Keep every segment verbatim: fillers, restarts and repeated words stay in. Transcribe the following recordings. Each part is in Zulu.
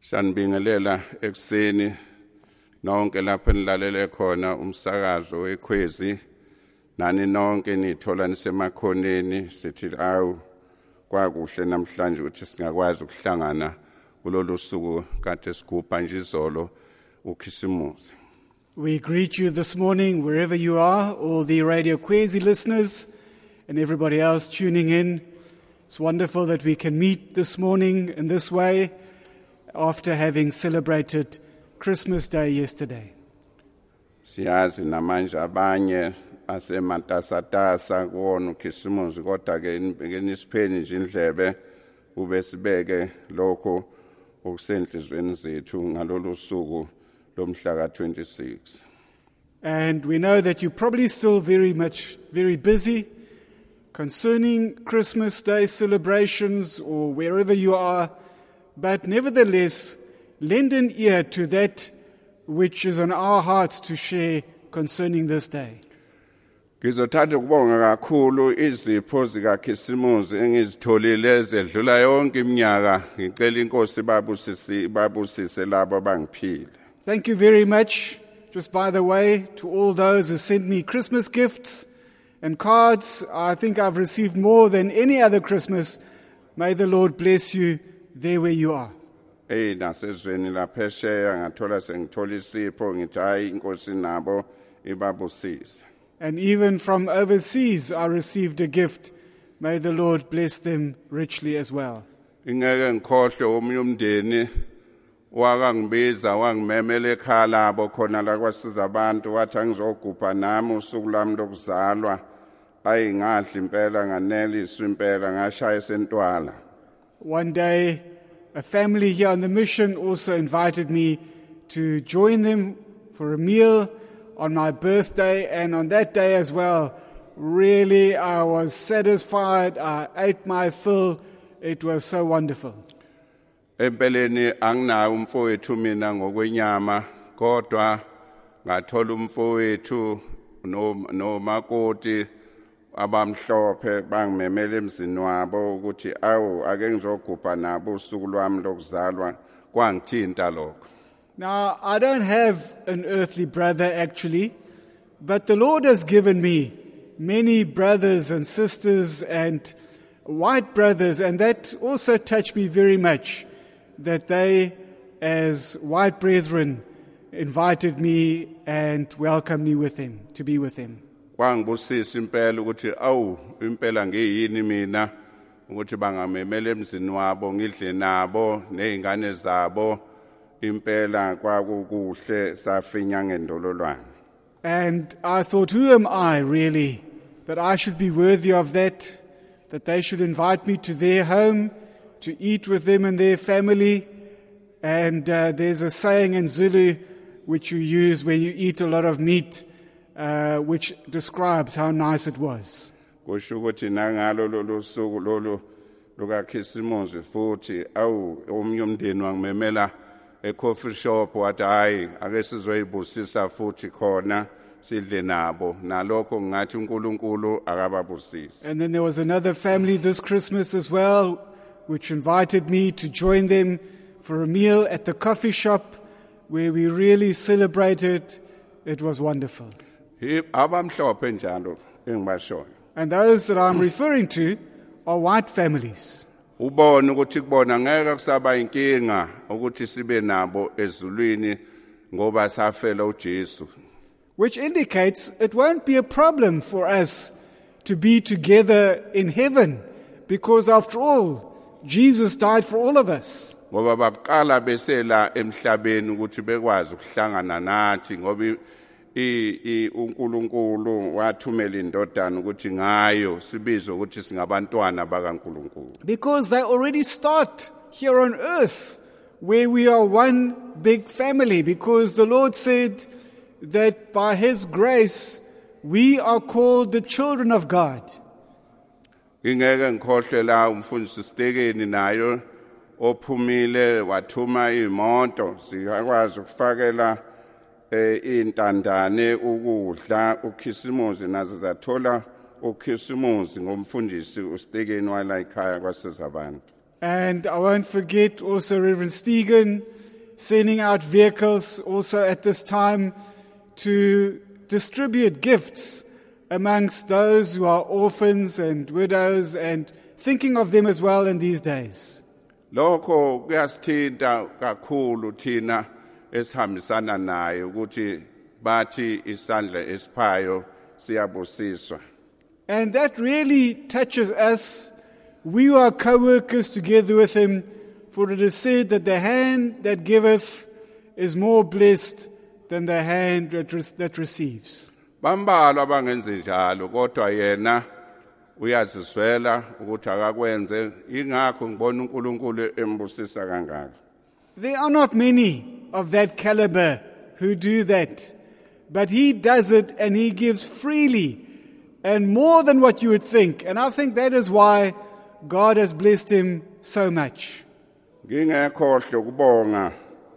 Sanibingelela ekseni nonke lapho nilalele khona umsakazo wekhwezi nani nonke nithola nisemakhoneni sithi awu kwakuhle namhlanje ukuthi singakwazi ukuhlangana kulolu suku kade sigubha nje izolo ukhisimusi. We greet you this morning wherever you are, all the Radio Kwezi listeners and everybody else tuning in. It's wonderful that we can meet this morning in this way after having celebrated Christmas Day yesterday. Siyazi namanje abanye asematasatasa kuona ukhisimusi kodwa ke nisipheni nje indlebe ube sibeke lokho okusenhlizweni zethu ngalolu suku lomhla ka twenty-six. And we know that you're probably still very much, very busy concerning Christmas Day celebrations or wherever you are, but nevertheless, lend an ear to that which is on our hearts to share concerning this day. Ngizothanda ukubonga kakhulu izipho zikaKhisimusi engizitholile ezedlula yonke iminyaka ngicela inkosi babusisi babusise labo abangiphile. Thank you very much, just by the way, to all those who sent me Christmas gifts and cards. I think I've received more than any other Christmas. May the Lord bless you there where you are. Hey nasezweni laphesheya ngathola sengithola isipho ngithi hayi inkosi nabo ibabusise. And even from overseas I received a gift. May the Lord bless them richly as well. Ingeke ngikhohle omunye umndeni wakangibiza wangimemela ekhaya labo khona la kwasiza abantu wathi angizogubha nami usuku lami lokuzalwa ayingadla impela nganeliswa impela ngashaya esentwala. One day a family here on the mission also invited me to join them for a meal on my birthday, and on that day as well, really I was satisfied. I ate my fill. It was so wonderful. Empeleni anginayo umfowethu mina ngokwenyama kodwa ngathola umfowethu no no makoti abamhlophe bangimemela emzini wabo ukuthi awu ake ngizogubha nabo usuku lwami lokuzalwa kwangithinta lokho. Now, I don't have an earthly brother actually, but the Lord has given me many brothers and sisters and white brothers, and that also touched me very much, that they, as white brethren, invited me and welcomed me with them, to be with them. Kwangibusisa impela ukuthi awu impela ngiyini mina ukuthi bangamemela emzini wabo ngidle nabo nezingane zabo impela kwakukuhle safinya ngendololwane. And I thought, who am I really that I should be worthy of that, that they should invite me to their home to eat with them and their family. And uh, there's a saying in Zulu which you use when you eat a lot of meat, uh, which describes how nice it was. Kusho ukuthi nangalo lolu suku lolu lukaKhisimusi futhi awu omunye umndeni wangimemela e coffee shop wathi hayi ake sizoyibusisa futhi khona sidle nabo nalokho ngathi uNkulunkulu akababusise. And then there was another family this Christmas as well which invited me to join them for a meal at the coffee shop where we really celebrated. It was wonderful. Abamhlophe njalo engibashoyo. And those that I'm referring to are white families. Ubone ukuthi kubona ngeke kusaba inkinga ukuthi sibe nabo ezulwini ngoba safela uJesu. Which indicates it won't be a problem for us to be together in heaven, because after all Jesus died for all of us. Ngoba baqala besela emhlabeni ukuthi bekwazi ukuhlangana nathi ngoba i uNkulunkulu wathumela indodana ukuthi ngayo sibizwe ukuthi singabantwana bakaNkulunkulu. Because they already start here on earth where we are one big family, because the Lord said that by his grace we are called the children of God. Ingeke ngikhohle la umfundisi Stekeni nayo ophumile wathuma imoto sikwazi ukufakela intandane ukudla uKhisimusi nazo zathola uKhisimusi ngomfundisi uStekeni wala ekhaya kwasezabantu. And I won't forget also Reverend Stegen sending out vehicles also at this time to distribute gifts amongst those who are orphans and widows, and thinking of them as well in these days. Lokho kuyasithinta kakhulu thina esihambisana naye ukuthi bathi isandla esiphayo siyabusiswa. And that really touches us. We are co-workers together with him, for it is said that the hand that giveth is more blessed than the hand that, re- that receives. Bambalwa abangenze njalo kodwa yena uyaziswela ukuthi akakwenze, ingakho ngibona uNkulunkulu embusisa kangaka. There are not many of that caliber who do that, but he does it and he gives freely and more than what you would think. And I think that is why God has blessed him so much. Ngingekhohle ukubonga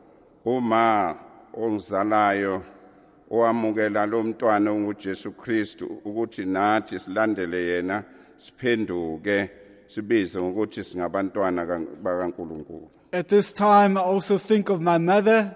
uma ongizalayo owamukela lo mntwana unguJesu Kristu ukuthi nathi silandele yena siphenduke sibize ngokuthi singabantwana bakaNkulunkulu. At this time, I also think of my mother.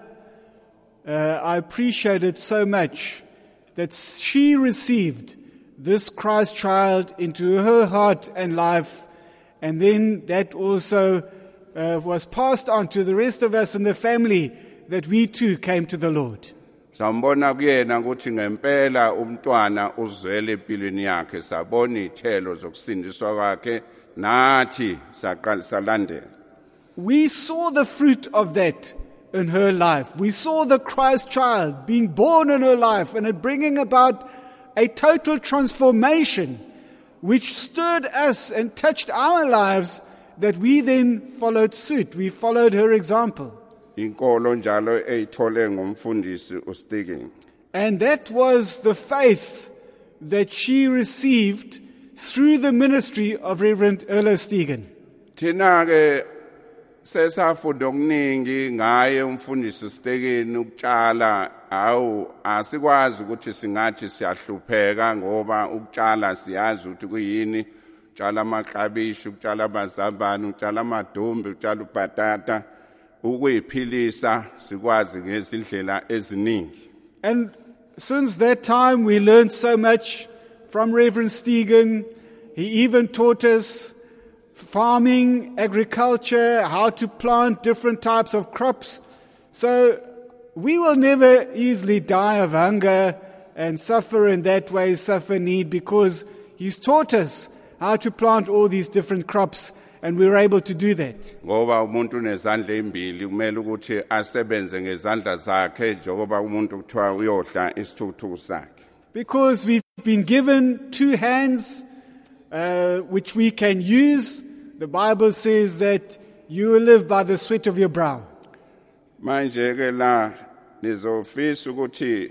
Uh, I appreciate it so much that she received this Christ child into her heart and life, and then that also uh, was passed on to the rest of us in the family, that we too came to the Lord. Sambona kuyena ukuthi ngempela umntwana uzwele empilweni yakhe, sabona izithelo zokusindiswa kwakhe, nathi saqala salandela. We saw the fruit of that in her life. We saw the Christ child being born in her life and it bringing about a total transformation which stirred us and touched our lives, that we then followed suit. We followed her example. Inkolo njalo eyithole ngumfundisi uStiging. And that was the faith that she received through the ministry of Reverend Erlo Stegen. Thina ke sesafunda okuningi ngaye umfundisi uStiging ukutshala, awu asikwazi ukuthi singathi siyahlupheka ngoba ukutshala siyazi ukuthi kuyini, utshala amaklabishi, utshala amazambane, utshala amadumbe, utshala ubhatata, ukuyiphilisa sikwazi ngezindlela eziningi. And since that time we learned so much from Reverend Stegen. He even taught us farming, agriculture, how to plant different types of crops. So we will never easily die of hunger and suffer in that way, suffer need, because he's taught us how to plant all these different crops, and we were able to do that. Ngoba umuntu unezandla ezimbili kumele ukuthi asebenze ngezandla zakhe njengoba umuntu kuthiwa uyodla isithuthuku sakhe. Because we've been given two hands uh, which we can use. The Bible says that you will live by the sweat of your brow. Manje ke la nizofisa ukuthi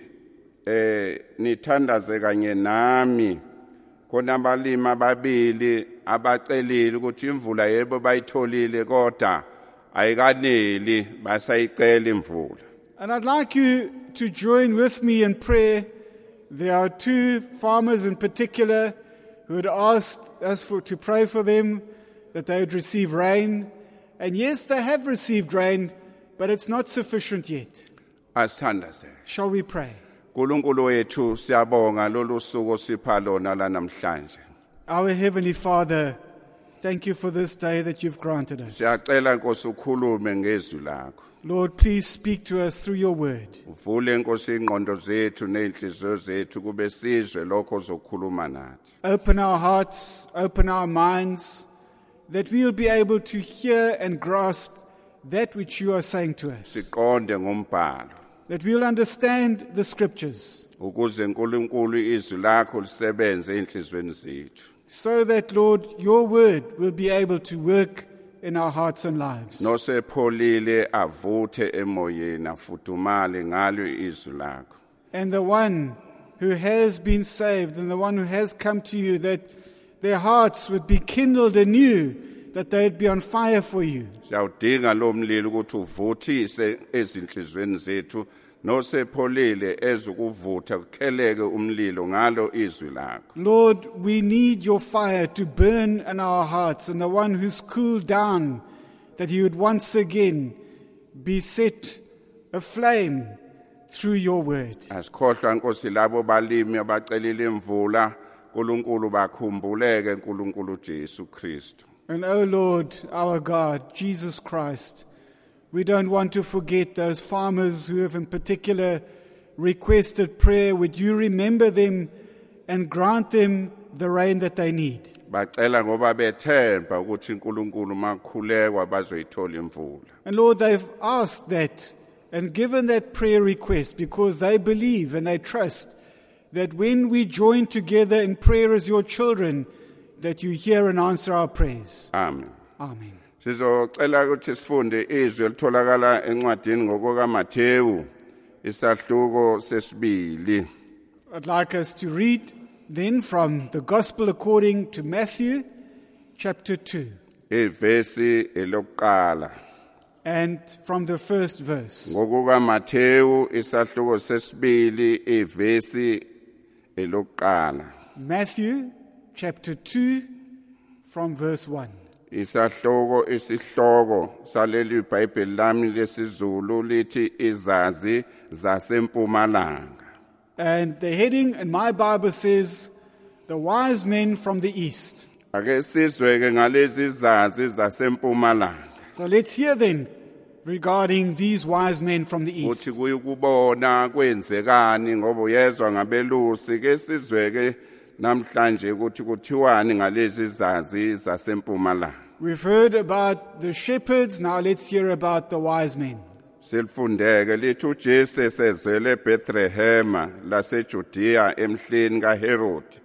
eh nithandaze kanye nami khona abalimi ababili abacelile ukuthi imvula yebo bayitholile kodwa ayikaneli basayicela imvula. And I'd like you to join with me in prayer. There are two farmers in particular who had asked us for, to pray for them, that they would receive rain. And yes, they have received rain, but it's not sufficient yet. Asithandaze. Shall we pray? Nkulunkulu wethu siyabonga lolu suku sipha lona la namhlanje. Our Heavenly Father, thank you for this day that you've granted us. Siyacela Nkosi ukhulume ngezwi lakho. Lord, please speak to us through your word. Uvule Nkosi ingqondo zethu nezinhliziyo zethu kube sizwe lokho ozokhuluma nathi. Open our hearts, open our minds, that we will be able to hear and grasp that which you are saying to us. Siqonde ngombhalo. That we will understand the scriptures. Ukuze uNkulunkulu izwi lakho lisebenze enhlizweni zethu. So that, Lord, your word will be able to work in our hearts and lives. Nosepholile avuthe emoyeni afudumale ngalo izwi lakho. And the one who has been saved and the one who has come to you, that their hearts would be kindled anew, that they would be on fire for you. Siyawudinga lo mlilo ukuthi uvuthise ezinhlizweni zethu, nosepholile ezukuvutha kukheleke umlilo ngalo izwi lakho. Lord, we need your fire to burn in our hearts, and the one who's cooled down, that he would once again be set aflame through your word. Asikhohlwa Nkosi labo balimi abacelile imvula uNkulunkulu bakhumbuleke uNkulunkulu Jesu Kristu. And oh Lord, our God, Jesus Christ, we don't want to forget those farmers who have in particular requested prayer. Would you remember them and grant them the rain that they need? Bacela ngoba bethemba ukuthi uNkulunkulu makhulekwa bazoyithola imvula. And Lord, they've asked that and given that prayer request because they believe and they trust that when we join together in prayer as your children, that you hear and answer our prayers. Amen. Amen. Sizocela ukuthi sifunde izwi elitholakala encwadini ngokukaMathewu isahluko sesibili. I'd like us to read then from the Gospel according to Matthew, chapter two, Ivesi elokuqala. and from the first verse. ngokukaMathewu isahluko sesibili ivesi elokuqala. Matthew, chapter two, from verse one. Isahluko isihloko saleli iBhayibheli lami lesizulu lithi izazi zasempumalanga. And the heading in my Bible says, The Wise Men from the East. Ake sizweke ngalezi zazi zasempumalanga. So let's hear then regarding these wise men from the Uthi East. kuyukubona kwenzekani ngoba uyezwa ngabelusi ke sizweke namhlanje ukuthi kuthiwani ngalezi zazi zasempumalanga. We've heard about the shepherds, now let's hear about the wise men. Silfundeke lithi uJesu sezwele eBethlehem laseJudiya emhleni kaHerod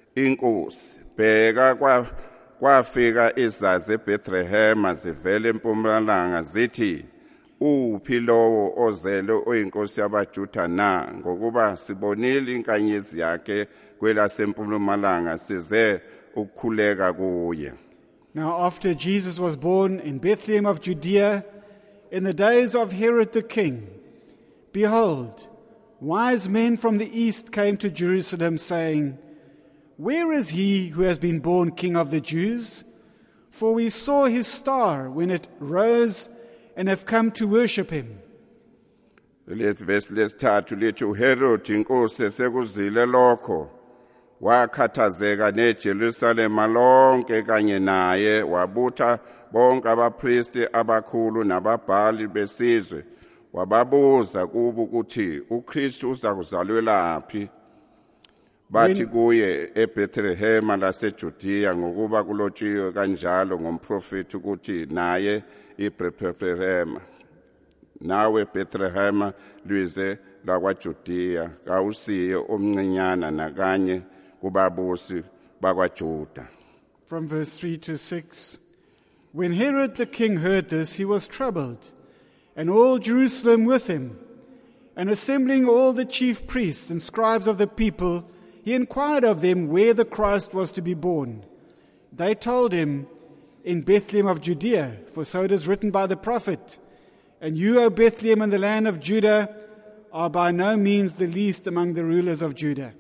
inkosi bheka kwa kwafika izazi eBethlehem zivele empumalanga zithi uphi lowo ozele oyinkosi yabaJuda na ngokuba sibonile inkanyezi yakhe kwelasempumalanga size ukukhuleka kuye. Now after Jesus was born in Bethlehem of Judea, in the days of Herod the king, behold, wise men from the east came to Jerusalem, saying, Where is he who has been born King of the Jews? For we saw his star when it rose and have come to worship him. Lethi verse lesithathu lithi uHerod inkosi sekuzile lokho wakhathazeka neJerusalem lonke kanye naye wabutha bonke abapristi abakhulu nababhali besizwe wababuza kubo ukuthi uKristu uza kuzalwelaphi. Bathi kuye eBethlehem laseJudiya ngokuba kulotshiwe kanjalo ngomprofeti ukuthi naye iBethlehem nawe Bethlehem lwize lakwaJudiya kawusiye omncinyana nakanye kubabusi bakwaJuda. From verse three to six. When Herod the king heard this, he was troubled, and all Jerusalem with him. And assembling all the chief priests and scribes of the people, he inquired of them where the Christ was to be born. They told him, In Bethlehem of Judea, for so it is written by the prophet, And you, O Bethlehem, in the land of Judah, are by no means the least among the rulers of Judah.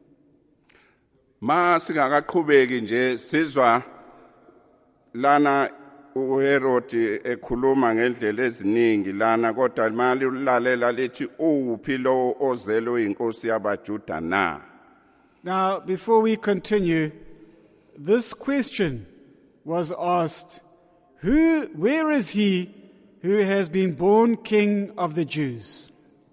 Ma singakaqhubeki nje sizwa lana uHerod ekhuluma ngendlela eziningi lana kodwa mali ulalela lithi uphi lo ozelo inkosi yabaJuda na. Now, before we continue, this question was asked, Who, where is he who has been born King of the Jews?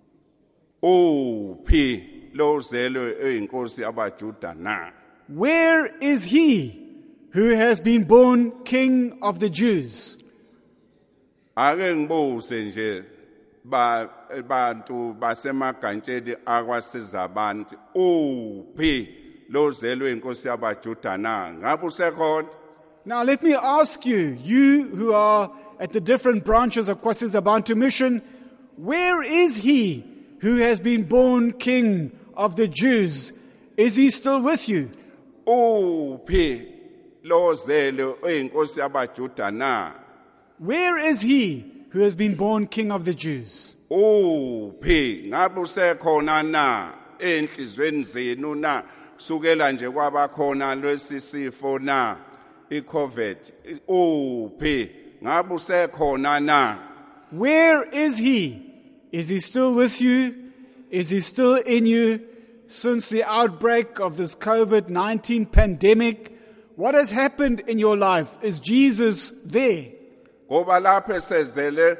Uphi lo ozelo inkosi yabaJuda na. Where is he who has been born King of the Jews? Ake ngibuze nje ba bantu basemagantsheni akwasizabantu uphi lo ozelo inkosi yabaJuda na ngabe usekhona. Now let me ask you, you who are at the different branches of Kwasiza Bantu Mission, where is he who has been born King of the Jews? Is he still with you? Uphi lo ozelo inkosi yabaJuda na. Where is he who has been born King of the Jews? Uphi ngabe usekhona na enhlizweni zenu na sukela nje kwabakhona lwesisifo na iCovid uphi ngabe usekhona na. Where is he Is he still with you? Is he still in you? Since the outbreak of this COVID nineteen pandemic, what has happened in your life? Is Jesus there? Ngoba lapho esezele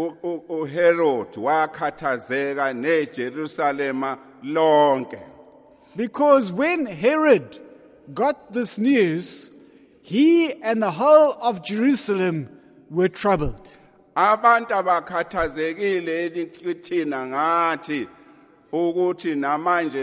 uHerod wakhathazeka neJerusalema lonke. Because when Herod got this news, he and the whole of Jerusalem were troubled. Abantu abakhathazekile thina ngathi ukuthi namanje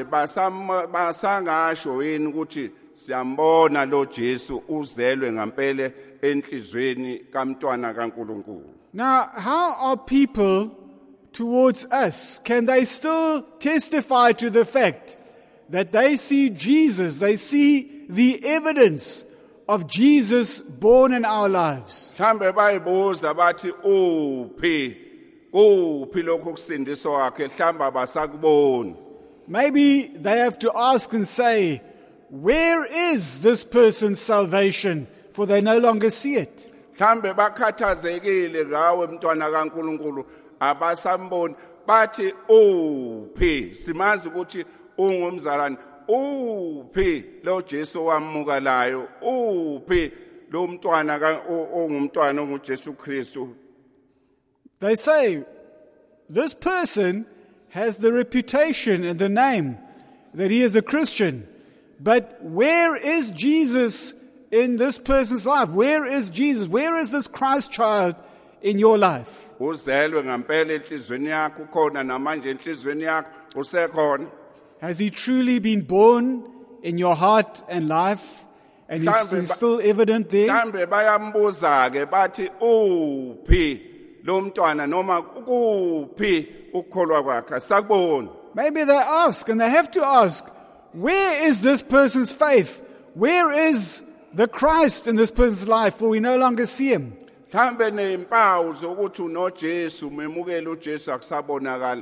basangasho yini ukuthi siyambona lo Jesu uzelwe ngempela enhlizweni kaMntwana kaNkulunkulu. Now, how are people towards us? Can they still testify to the fact that they see Jesus, they see the evidence of Jesus born in our lives? Mhlambe bayibuza bathi uphi uphi lokho kusindiswa wakhe mhlamba basakubona. Maybe they have to ask and say, where is this person's salvation? For they no longer see it. Mhlambe bakhathazekile ngawe Mntwana kaNkulunkulu abasamboni bathi uphi simazi ukuthi ungumzalwane uphi lo Jesu wamukalayo uphi lo mntwana ongumntwana onguJesu Kristu. They say this person has the reputation and the name that he is a Christian, but where is Jesus in this person's life? Where is Jesus? Where is this Christ child in your life? Uzelwe ngempela enhlizweni yakho khona namanje enhlizweni yakho usekhona. Has he truly been born in your heart and life? And he's, he's still evident there? Mhlambe bayambuza ke bathi uphi lo mntwana noma kuphi ukukholwa kwakhe sakubona. Maybe they ask, and they have to ask, where is this person's faith? Where is the Christ in this person's life? For we no longer see him. Mhlambe nempawu zokuthi unoJesu memukela uJesu akusabonakala.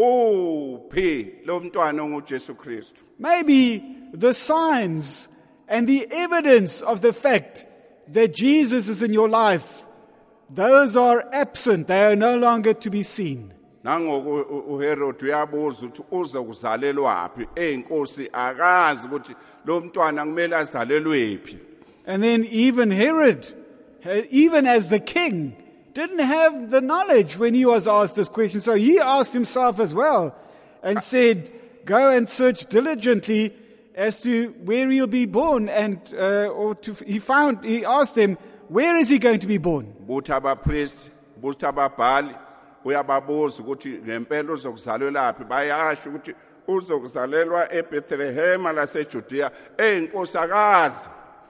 Uphi lo mntwana onguJesu Kristu. Maybe the signs and the evidence of the fact that Jesus is in your life, those are absent. They are no longer to be seen. Nangoku uHerod uyabuza ukuthi uze kuzalelwaphi einkosi akazi ukuthi lo mntwana kumele azalelwephi. And then even Herod, even as the king, didn't have the knowledge when he was asked this question. So he asked himself as well and said, go and search diligently as to where he'll be born. And uh, or to, he found, he asked them, where is he going to be born? Buthi abapriest, buthi ababhali uyababuza ukuthi ngempela uzokuzalelwa laphi. Bayasho ukuthi uzokuzalelwa eBethlehem laseJudea einkosi akazi.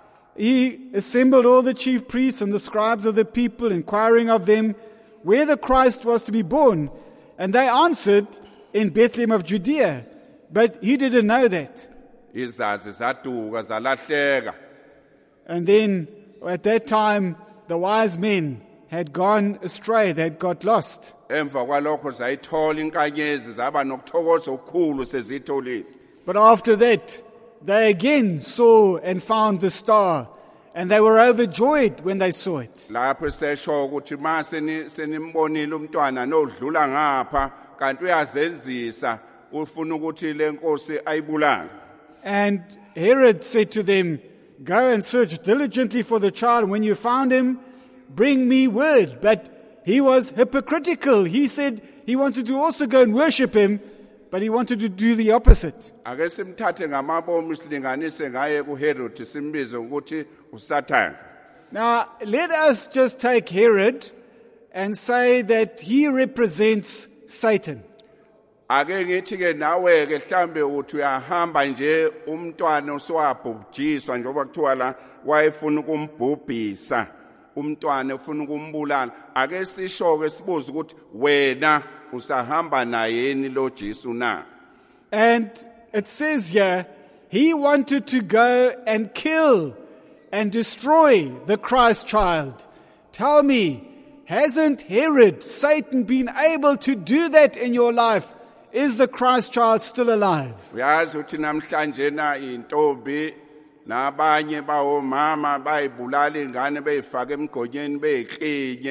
He assembled all the chief priests and the scribes of the people, inquiring of them where the Christ was to be born. And they answered, in Bethlehem of Judea. But he didn't know that. Izazi zaduka zalahleka. And then, at that time, the wise men had gone astray. They had got lost. Emva kwalokho zayithola inkanyezi zaba nokuthokoza okukhulu sezitholile. But after that, they again saw and found the star, and they were overjoyed when they saw it. Lapho sesho ukuthi mase senimbonile umntwana nodlula ngapha kanti uyazenzisa ufuna ukuthi lenkosi ayibulale. And Herod said to them, go and search diligently for the child. When you found him, bring me word. But he was hypocritical. He said he wanted to also go and worship him, but he wanted to do the opposite. Ake simthathe ngamabomu silinganise ngaye kuHerod simbize ukuthi uSathane. Now, let us just take Herod and say that he represents Satan. Ake ngithi ke nawe ke mhlambe uthi uyahamba nje umntwana oswabhujiswa njengoba kuthiwa la wayefuna ukumbhubhisa umntwana ufuna ukumbulala. Ake sisho ke sibuze ukuthi wena usahamba nayeni lo Jesu na? And it says here, he wanted to go and kill and destroy the Christ child. Tell me, hasn't Herod, Satan, been able to do that in your life? Is the Christ child still alive? Uyazi uthi namhlanje na intombi nabanye bawo mama bayibulala ingane beyifaka emgonyeni beyiklinye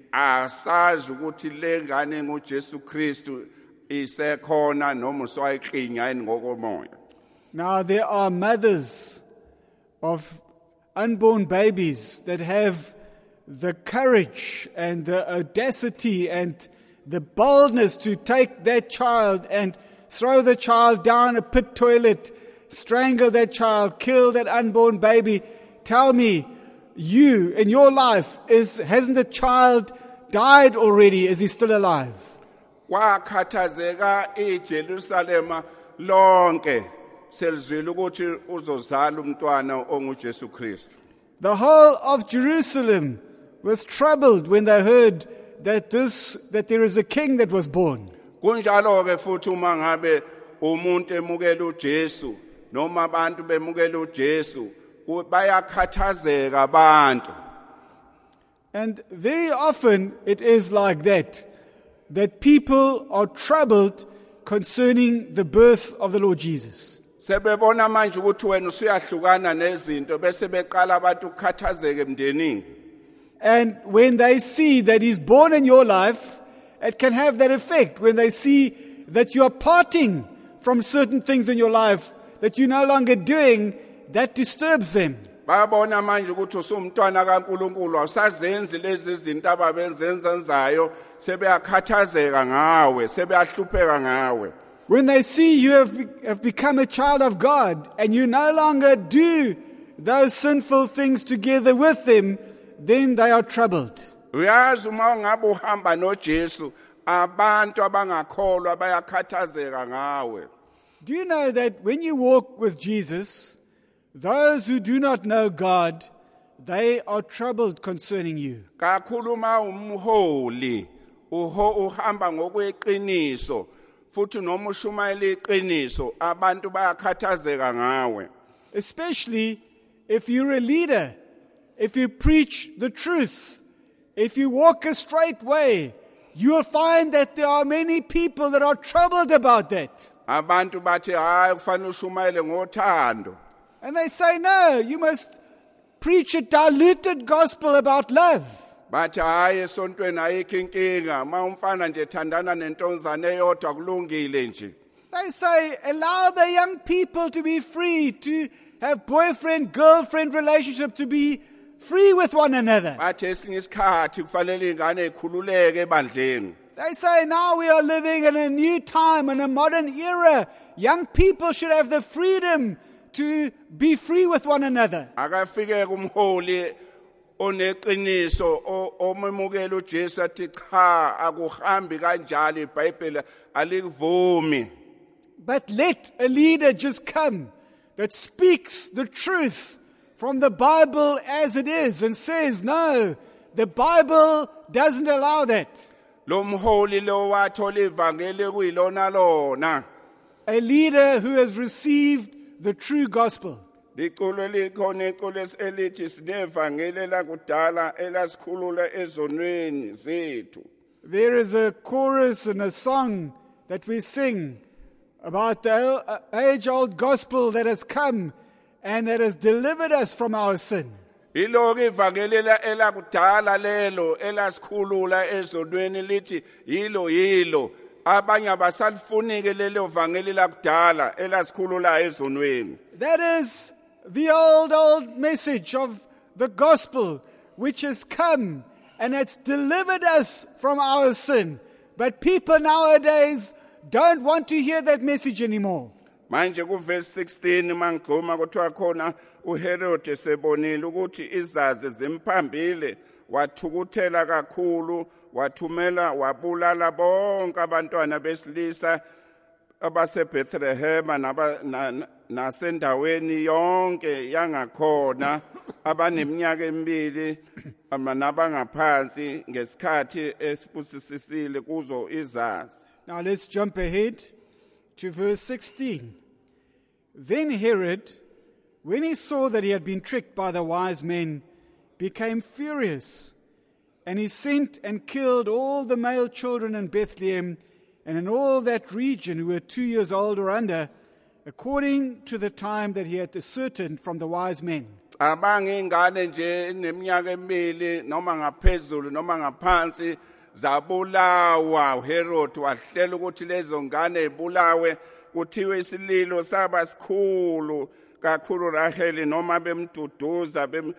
asazi ukuthi le ngane ngoJesu Kristu isekhona noma uswayiklinya yini ngokomoya. Now there are mothers of unborn babies that have the courage and the audacity and the boldness to take that child and throw the child down a pit toilet, strangle that child, kill that unborn baby. Tell me, you in your life, is hasn't a child died already? Is he still alive? Wakhathazeka eJerusalema lonke selizwile ukuthi uzozala umntwana onguJesu Kristu. The whole of Jerusalem was troubled when they heard that this that there is a king that was born. Kunjalo ke futhi uma ngabe umuntu emukela uJesu noma abantu bemukela uJesu bayakhathazeka abantu. And very often it is like that, that people are troubled concerning the birth of the Lord Jesus. Sebebona manje ukuthi wena usuyahlukana nezinto bese beqala abantu ukukhathazeka emndenini. And when they see that he's born in your life, it can have that effect. When they see that you are parting from certain things in your life that you're no longer doing, that disturbs them. Bayabona manje ukuthi usumntwana kaNkulunkulu awusazenzi lezi zinto ababenzenzayo sebeyakhathazeka ngawe sebeyahlupheka ngawe. When they see you have, have become a child of God and you no longer do those sinful things together with them, then they are troubled. Uyazi uma ngabe uhamba noJesu abantu abangakholwa bayakhathazeka ngawe. Do you know that when you walk with Jesus, those who do not know God, they are troubled concerning you. Kakhulu uma umholi uho uhamba ngokweqiniso futhi noma ushumayela iqiniso abantu bayakhathazeka ngawe. Especially if you're a leader, if you preach the truth, if you walk a straight way, you will find that there are many people that are troubled about that. Abantu bathi hayi kufanele ushumayele ngothando. And they say, no, you must preach a diluted gospel about love. Bathi hayi esontweni ayikho inkinga uma umfana nje ethandana nentonzane eyodwa kulungile nje. They say, allow the young people to be free, to have boyfriend-girlfriend relationship, to be free with one another. Bathi esinye isikhathi kufanele ingane ikhululeke ebandleni. They say now we are living in a new time, in a modern era. Young people should have the freedom to be free with one another. Akafike kumholi oneqiniso omemukela uJesu athi cha akuhambi kanjalo iBhayibheli alikuvumi. But let a leader just come that speaks the truth from the Bible as it is and says, no, the Bible doesn't allow that. Lo mholi lo wathola ivangeli kuyilona lona. A leader who has received the true gospel. Liculo likhona iculo elithi sinevangeli lakudala elasikhulula ezonweni zethu. There is a chorus and a song that we sing about the age-old gospel that has come and that has delivered us from our sin. Iloki ivangeli elakudala lelo elasikhulula ezonweni lithi yilo yilo abanye abasalifunike lelo vangeli lakudala elasikhulula ezonweni. That is the old old message of the gospel which has come and it's delivered us from our sin. But people nowadays don't want to hear that message anymore. Manje ku verse sixteen mangigcoma kuthiwa khona uHerode sebonile ukuthi izazi zimphambile wathukuthela kakhulu wathumela wabulala bonke abantwana besilisa abaseBethlehem nasendaweni yonke yangakhona abaneminyaka emibili nabangaphansi ngesikhathi esibusisisile kuzo izazi. Now let's jump ahead to verse sixteen. Then Herod, when he saw that he had been tricked by the wise men, became furious, and he sent and killed all the male children in Bethlehem and in all that region who were two years old or under, according to the time that he had ascertained from the wise men. abangingane nje neminyaka emibili noma ngaphezulu noma ngaphansi zabulawa uHerod wahlela ukuthi lezo ngane ezibulawe kuthiwe isililo saba sikhulu kakhulu Raheli noma bemduduza bem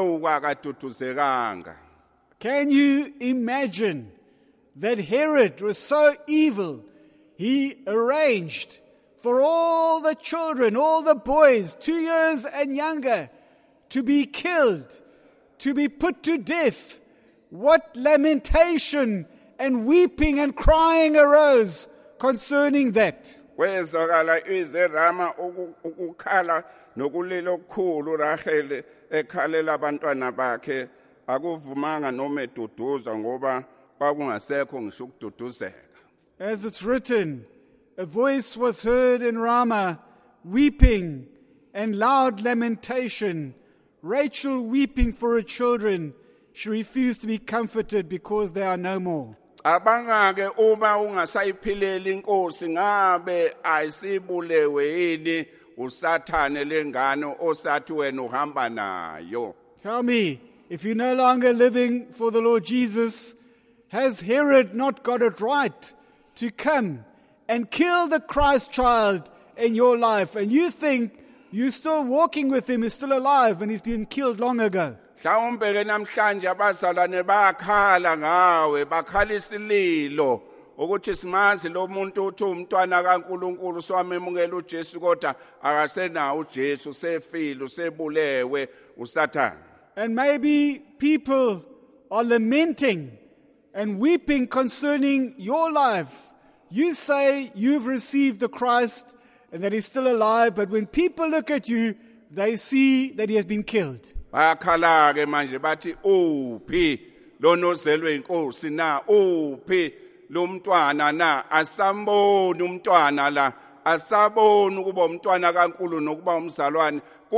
awukakaduduzekanga. Can you imagine that Herod was so evil, he arranged for all the children, all the boys, two years and younger, to be killed, to be put to death? What lamentation and weeping and crying arose concerning that. Kwezakala izerama ukukhala nokulila okukhulu Raheli ekhalela abantwana bakhe akuvumanga noma eduduza ngoba kwakungasekho ngisho ukududuzeka. As it's written, a voice was heard in Ramah, weeping and loud lamentation, Rachel weeping for her children. She refused to be comforted because they are no more. Abangake uma ungasayiphileli inkosi ngabe ayisibulewe yini usathane lengane osathi wena uhamba nayo. Tell me, if you're no longer living for the Lord Jesus, has Herod not got it right to come and kill the Christ child in your life, and you think you're still walking with him, he's still alive, and he's been killed long ago? Mhlawumbe ke namhlanje abazalwane bakhala ngawe bakhala isililo ukuthi simazi lo muntu uthi umntwana kaNkuluNkulu swamemukela uJesu kodwa akasenawo uJesu sefile usebulewe uSathane. And maybe people are lamenting and weeping concerning your life. You say you've received the Christ and that he's still alive, but when people look at you, they see that he has been killed. Bayakhala ke manje bathi uphi lo nozelwe inkosi na, uphi lo mntwana na, asamboni umntwana la, asaboni ukuba umntwana kaNkulu nokuba umzalwane,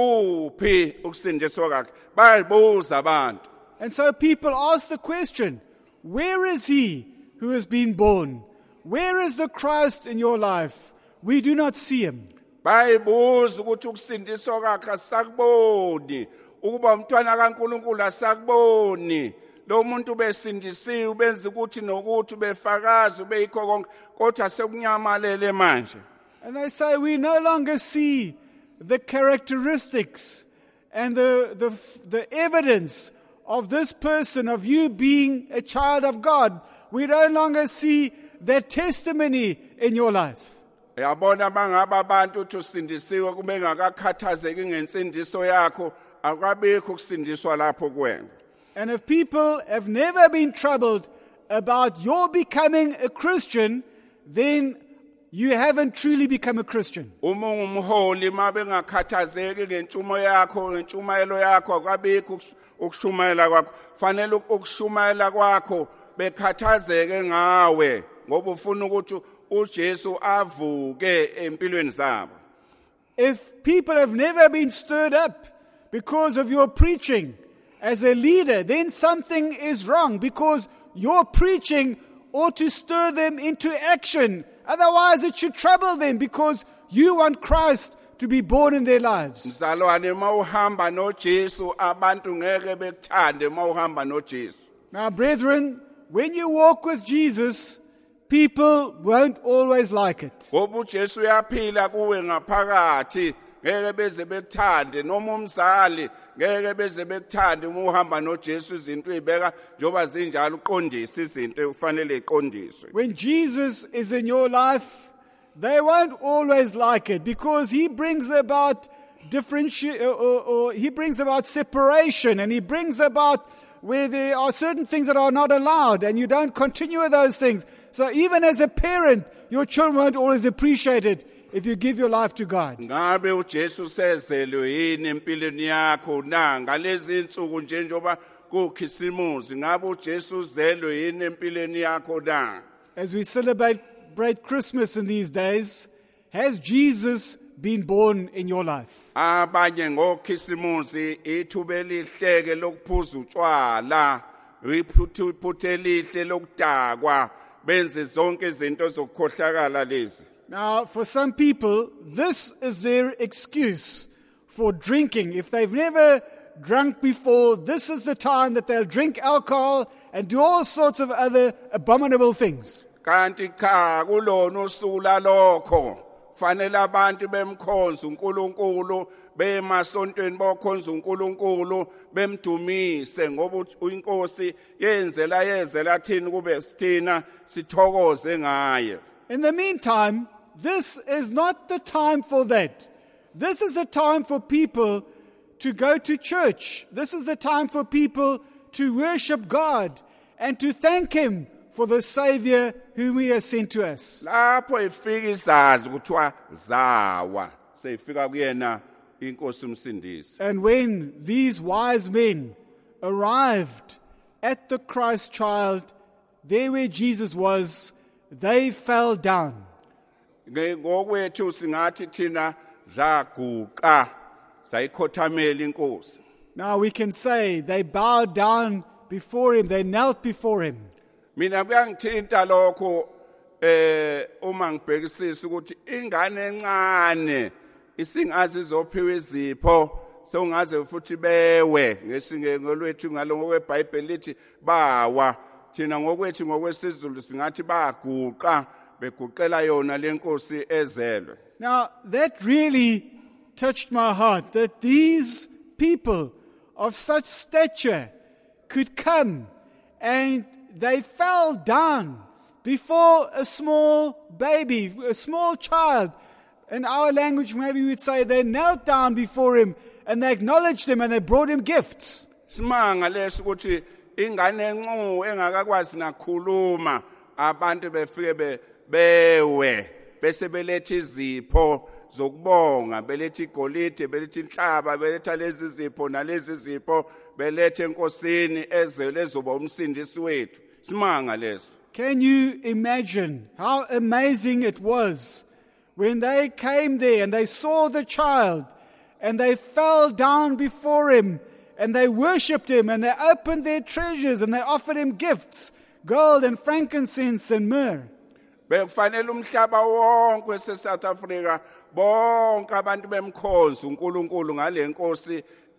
kuphi ukusindiswa kwakhe. Bayibuza abantu. And so people ask the question, where is he who has been born? Where is the Christ in your life? We do not see him. Bayibuza ukuthi ukusindiswa kwakhe asakuboni, ukuba umntwana kaNkuluNkulu asakuboni. Lo muntu besindisiwe ubenza ukuthi nokuthi befakazi ubeyikho konke kodwa sekunyamalele manje. And they say we no longer see the characteristics and the, the, the evidence of this person, of you being a child of God. We no longer see that testimony in your life. Yabona mangaba abantu uthi usindisiwe kube ngakakhathazeki ngensindiso yakho akabikho ukusindiswa lapho kuwena. And if people have never been troubled about your becoming a Christian, then you haven't truly become a Christian. Uma ungumholi mabe ngakhathazeki ngentshumo yakho ngentshumayelo yakho akabikho ukushumayela kwakho. Fanele ukushumayela kwakho bekhathazeke ngawe ngoba ufuna ukuthi uJesu avuke empilweni zabo. If people have never been stirred up because of your preaching as a leader, then something is wrong, because your preaching ought to stir them into action. Otherwise it should trouble them, because you want Christ to be born in their lives. Mzalwane mawuhamba noJesu abantu ngeke bekuthande mawuhamba noJesu. Now brethren, when you walk with Jesus, people won't always like it. Ngoba uJesu uyaphila kuwe ngaphakathi ngeke beze bekuthande noma umzali ngeke beze bekuthande uma uhamba noJesu izinto uyibeka njoba zinjalo uqondisa izinto ufanele iqondiswe. When Jesus is in your life, they won't always like it, because he brings about differenti- or, or, or he brings about separation, and he brings about where there are certain things that are not allowed and you don't continue with those things. So even as a parent, your children won't always appreciate it if you give your life to God. Ngabe uJesu sezelwe yini empilweni yakho na ngalezi insuku nje njoba kukhisimuzi ngabe uJesu uzelwe yini empilweni yakho na? As we celebrate Christmas in these days, has Jesus been born in your life? Abanye ngokhisimuzi ithuba elihleke lokuphuza utshwala, iphuthe elihle lokudakwa, benze zonke izinto zokukhohlakala lezi. Now, for some people, this is their excuse for drinking. If they've never drunk before. This is the time that they'll drink alcohol and do all sorts of other abominable things. Kanti cha kulona usuku lalokho fanele abantu bemkhonza uNkulunkulu bemasontweni bokhonza uNkulunkulu bemdumise ngoba uInkosi yenzela yezela thini kube sithina sithokoze ngaye. In the meantime, this is not the time for that. This is a time for people to go to church. This is a time for people to worship God and to thank Him for the Savior whom He has sent to us. Lapho ifika izazi kuthiwa zawa seyifika kuyena inkosi umsindisi. And when these wise men arrived at the Christ child, there where Jesus was, they fell down. Ngokwethu singathi thina zaguqa zayikhothamela inkosi. Now we can say they bowed down before Him, they knelt before Him. Mina kuyangithinta lokho eh uma ngibhekisisa ukuthi ingane encane isingazi izophiwa izipho sewungaze futhi bewe ngesinge ngolwethu ngalongo kweBhayibheli lithi bawa thina ngokwethu ngokwesizulu singathi baguqa beguqela yona lenkosi ezelwe. Now that really touched my heart, that these people of such stature could come and they fell down before a small baby, a small child. In our language, maybe we'd say they knelt down before Him and they acknowledged Him and they brought Him gifts. Simanga leso ukuthi ingane encu engakakwazi nakhuluma abantu befike be bewe bese beletha izipho zokubonga, beletha igolide, beletha inhlaba, beletha lezi zipho nalezi zipho, beletha enkosini ezele ezoba umsindisi wethu. Simanga leso. Can you imagine how amazing it was when they came there and they saw the child and they fell down before Him and they worshipped Him and they opened their treasures and they offered Him gifts, gold and frankincense and myrrh. Bekufanele umhlaba wonke eSouth Africa bonke abantu bemkhonza uNkulunkulu ngale nkosi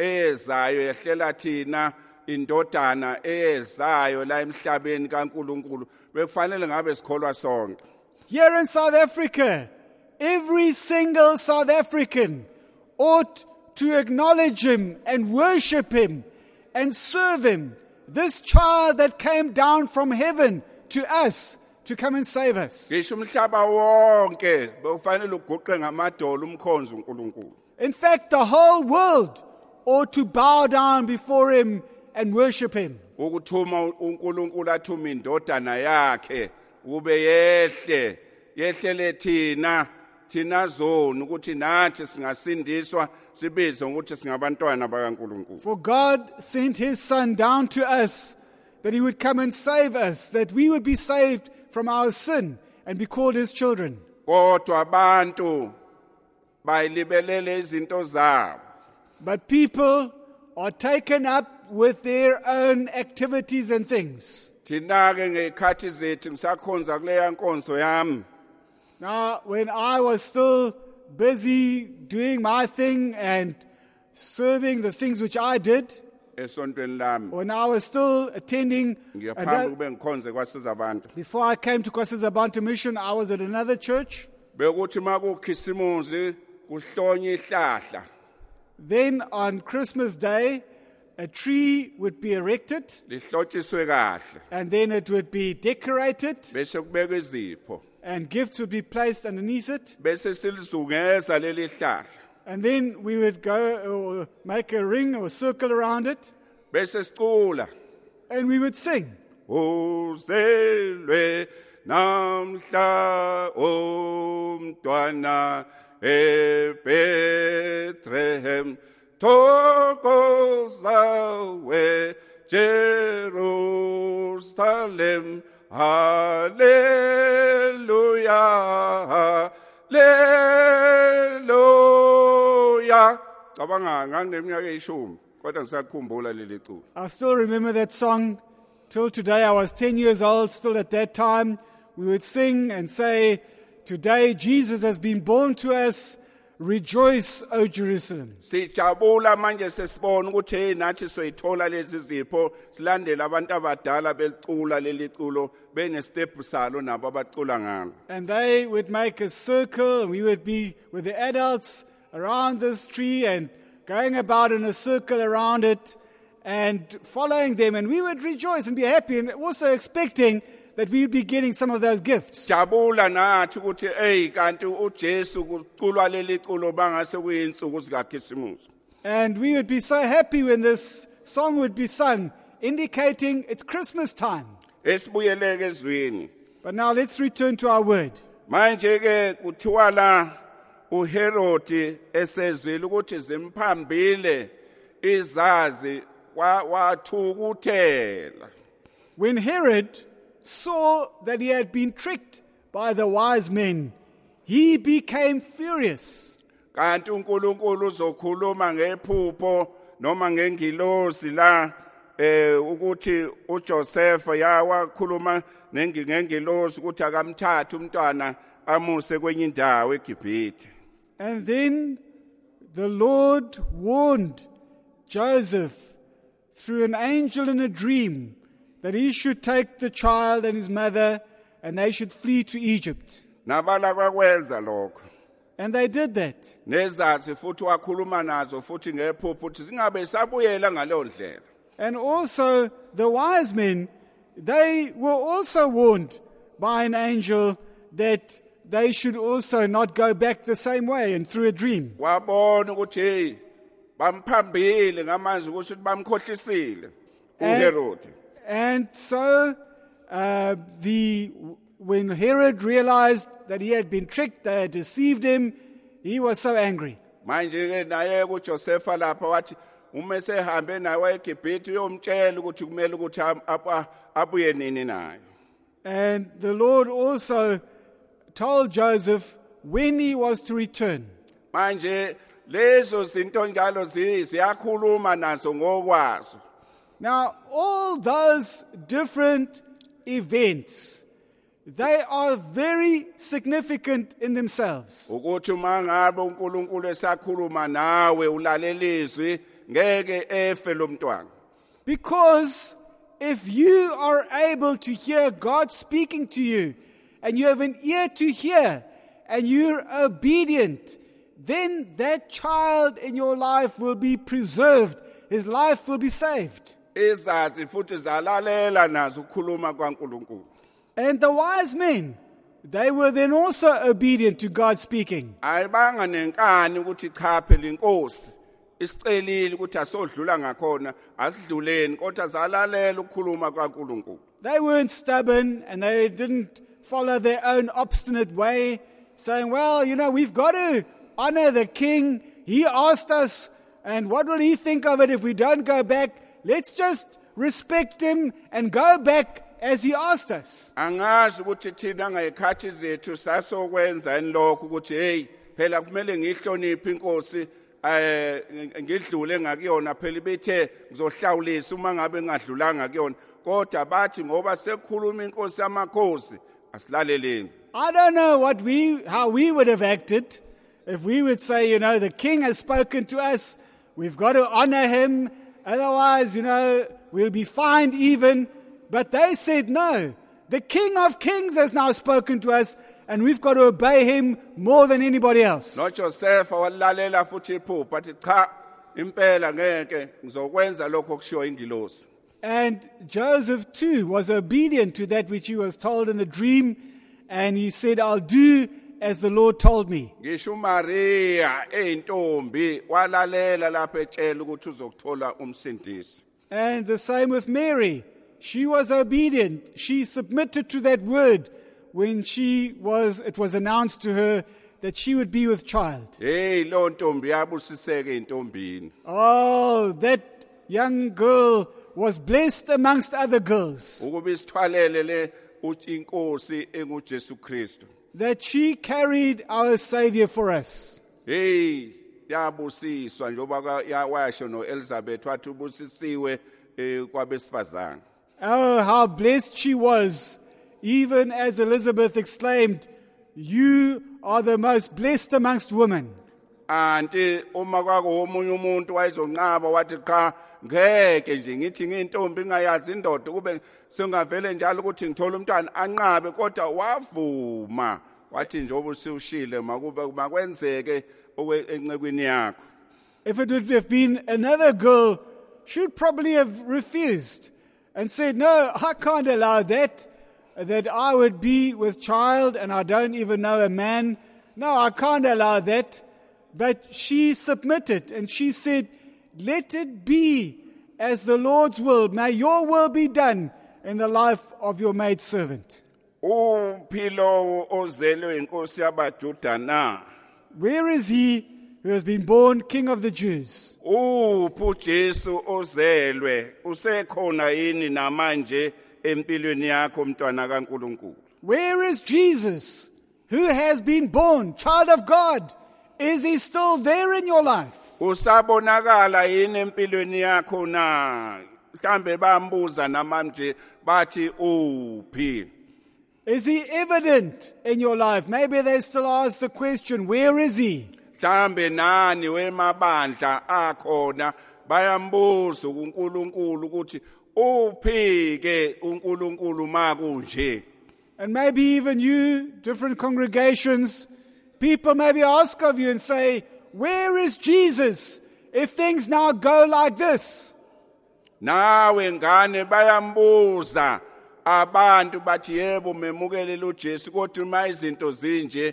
ezayo yehlela thina indodana ezayo la emhlabeni kaNkulunkulu bekufanele ngabe sikholwa sonke. Here in South Africa, every single South African ought to acknowledge Him and worship Him and serve Him. This child that came down from heaven to us to come and save us. Ngisho umhlaba wonke bekufanele uguqe ngamadolo umkhonza uNkulunkulu. In fact, the whole world ought to bow down before Him and worship Him. Ukuthuma uNkulunkulu athuma indodana yakhe ube yehle yehlele thina thina zona ukuthi nathi singasindiswa sibizwe ukuthi singabantwana bakaNkulunkulu. For God sent His Son down to us that He would come and save us, that we would be saved from our sin and be called His children. Kodwa abantu bayilibelele izinto zabo. But people are taken up with their own activities and things. Thina ke ngekhathi zethu ngisakhonza kuleya nkonzo yami. Now, when I was still busy doing my thing and serving the things which I did, esontweni lami when I was still attending, ngiyaphambi kube ngikhonze kwasizabantu. before I came to Kwasizabantu Mission, I was at another church. Bekuthi makukhisimuzi kuhlonye ihlahla. Then on Christmas Day, a tree would be erected, Lihlotshiswe kahle. and then it would be decorated, Bese kubekwe izipho. and gifts would be placed underneath it. Bese silizungeza leli hlahla. And then we would go or make a ring or circle around it, Bese sicula. and we would sing. Uzelwe namhla umntwana eBethlehem thokoza we Jerusalem hallelujah hallelujah. Cabanga nganeminyaka eyishumi kodwa ngisakhumbula leli culo. I still remember that song till today. I was ten years old still at that time. We would sing and say, today Jesus has been born to us. rejoice, O Jerusalem. Sijabula manje sesibona ukuthi hey nathi soyithola lezi zipho silandela abantu abadala belicula leli culo benestep salo nabo abacula ngalo. And they would make a circle, and we would be with the adults around this tree and going about in a circle around it and following them. And we would rejoice and be happy and also expecting that we would be getting some of those gifts. Jabula nathi ukuthi hey kanti uJesu kuculwa leli culo bangase kuyinsuku zikaKhisimusi. And we would be so happy when this song would be sung, indicating it's Christmas time. Esibuyeleke ezweni. But now let's return to our word. Manje ke kuthiwa la uHerodi esezwile ukuthi zimphambile izazi wathukuthela. When Herod saw that he had been tricked by the wise men, he became furious. Kanti uNkulunkulu uzokhuluma ngephupho noma ngengilosi la eh ukuthi uJoseph yawakhuluma nengilosi ukuthi akamthatha umntwana amuse kwenye indawo eGibhithe. And then the Lord warned Joseph through an angel in a dream that he should take the child and his mother and they should flee to Egypt. Nabala kwakwenza lokho. And they did that. Nezazi futhi wakhuluma nazo futhi ngephupho ukuthi singabe sabuyela ngalo ndlela. And also the wise men, they were also warned by an angel that they should also not go back the same way and through a dream. Wabona ukuthi hey bamphambile ngamanje ukuthi bamkhohlisile uHerodi. And so uh, the when Herod realized that he had been tricked, they had deceived him, he was so angry. Manje ke naye uJoseph lapha wathi uma sehambe nawe eGibhithe uyomtshela ukuthi kumele ukuthi abuye nini naye. And the Lord also told Joseph when he was to return. Manje lezo zinto njalo ziyakhuluma nazo ngokwazo. Now all those different events, they are very significant in themselves. Ukuthi mangabe uNkulunkulu esakhuluma nawe ulalelizwi ngeke efe lo mntwana. Because if you are able to hear God speaking to you and you have an ear to hear and you're obedient, then that child in your life will be preserved. His life will be saved. Izazi futhi zalalela nazo ukukhuluma kwaNkulunkulu. And the wise men, they were then also obedient to God speaking. Ayibanga nenkani ukuthi cha phela inkosi isicelile ukuthi asodlula ngakhona asidluleni kodwa zalalela ukukhuluma kwaNkulunkulu. They weren't stubborn and they didn't follow their own obstinate way, saying, well, you know, we've got to honor the king. He asked us, and what will he think of it if we don't go back? Let's just respect him and go back as he asked us. Angazi ukuthi thina ngekhathi zethu sasokwenza lokho ukuthi hey phela kumele ngihloniphe inkosi eh ngidlule ngakuyona phela bethe ngizohlawulisa uma ngabe ngadlulanga kuyona kodwa bathi ngoba sekukhuluma inkosi yamakhosi asilaleleni. I don't know what we how we would have acted if we would say, you know, the king has spoken to us, we've got to honor him, otherwise, you know, we'll be fined even. But they said, no, the King of Kings has now spoken to us and we've got to obey him more than anybody else. Not Joseph walalela futhi iphupho but cha impela ngeke ngizokwenza lokho kushiwo ingilosi. And Joseph too was obedient to that which he was told in the dream, and he said, I'll do as the Lord told me. Ngisho Maria eyintombi walalela lapha etshela ukuthi uzokuthola umsindisi. And the same with Mary. She was obedient. She submitted to that word when she was, it was announced to her that she would be with child. Hey, lo ntombi yabusiseke intombini. Oh, that young girl was blessed amongst other girls. Ukuba isithwalele le inkosi enguJesu Kristu. That she carried our Savior for us. Hey, yabusiswa njoba yawasho no Elizabeth wathi ubusisiwe kwabesifazana. Oh, how blessed she was, even as Elizabeth exclaimed, you are the most blessed amongst women. anti uma kwako omunye umuntu wayezonqaba wathi cha ngeke nje ngithi ngintombi ingayazi indoda kube singavele njalo ukuthi ngithola umntwana anqabe kodwa wavuma wathi njengoba usiushile makube makwenzeke okwencekwini yakho. If it would have been another girl, she would probably have refused and said, no, I can't allow that, that I would be with child and I don't even know a man. No, I can't allow that. But she submitted and she said, let it be as the Lord's will. May your will be done in the life of your maidservant. Uphilo ozelwe inkosi yabaJuda na. Where is he who has been born King of the Jews? Uphu Jesu ozelwe usekhona yini namanje empilweni yakho mntwana kaNkulunkulu? Where is Jesus who has been born child of God? Is he still there in your life? Usabonakala yini empilweni yakho na? Mhlambe bambuza namanje bathi uphi? Is he evident in your life? Maybe they still ask the question, where is he? Mhlambe nani wemabandla akhona bayambuza uNkulunkulu ukuthi uphi ke uNkulunkulu makunje. And maybe even you, different congregations, people maybe ask of you and say, where is Jesus if things now go like this? Nawe ngane bayambuza abantu bathi yebo memukele lo Jesu kodwa uma izinto zinje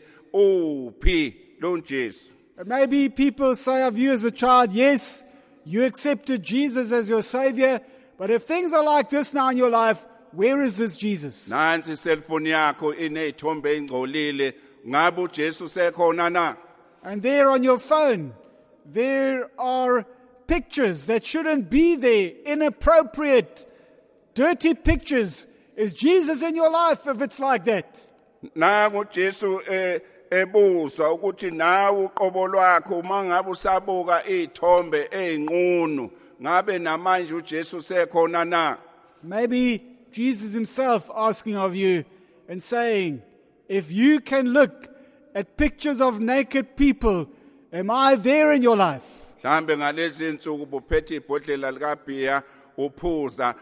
uphi lo Jesu. And maybe people say of you as a child, yes, you accepted Jesus as your Savior, but if things are like this now in your life, where is this Jesus? Nansi cellphone yakho inezithombe engcolile ngabe uJesu sekhona na? And there on your phone, there are pictures that shouldn't be there, inappropriate, dirty pictures. Is Jesus in your life if it's like that? Nangu Jesu eh ebuza ukuthi nawe uqobo lwakho uma ngabe usabuka izithombe ezinqunu ngabe namanje uJesu sekhona na? Maybe Jesus himself asking of you and saying, if you can look at pictures of naked people, am I there in your life? Mhlambe ngalezi insuku buphethe ibhodlela likaBhiya uphuza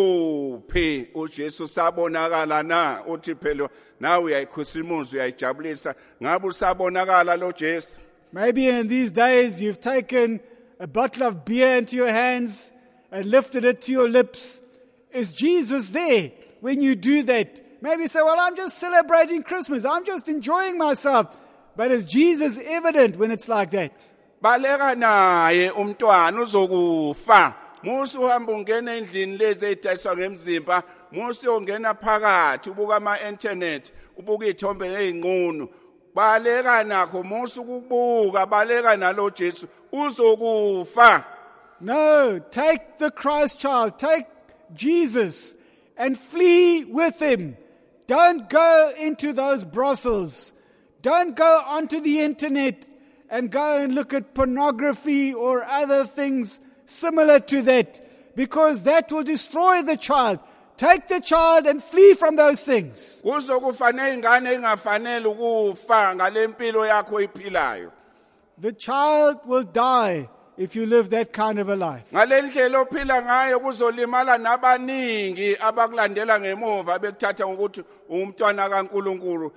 uphi uJesu sabonakala na uthi phela nawe uyayikhusimuza uyayijabulisa ngabe usabonakala lo Jesu. Maybe in these days you've taken a bottle of beer into your hands and lifted it to your lips. Is Jesus there when you do that? Maybe you say, well, I'm just celebrating Christmas. I'm just enjoying myself. But is Jesus evident when it's like that? Baleka naye umntwana uzokufa. Musu uhamba ungena endlini lezi ezidayiswa ngemzimba, musu ungena phakathi ubuka ama internet, ubuka izithombe ezinqunu. Baleka nakho musu ukubuka, baleka nalo Jesu uzokufa. No, take the Christ child, take Jesus and flee with him. Don't go into those brothels. Don't go onto the internet and go and look at pornography or other things similar to that, because that will destroy the child. Take the child and flee from those things. Kuzokufanele ingane engafanele ukufa ngalempilo yakho iphilayo. The child will die if you live that kind of a life. Ngalendlela ophila ngayo kuzolimala nabaningi abakulandela ngemuva bekuthatha ngokuthi umntwana kaNkulunkulu.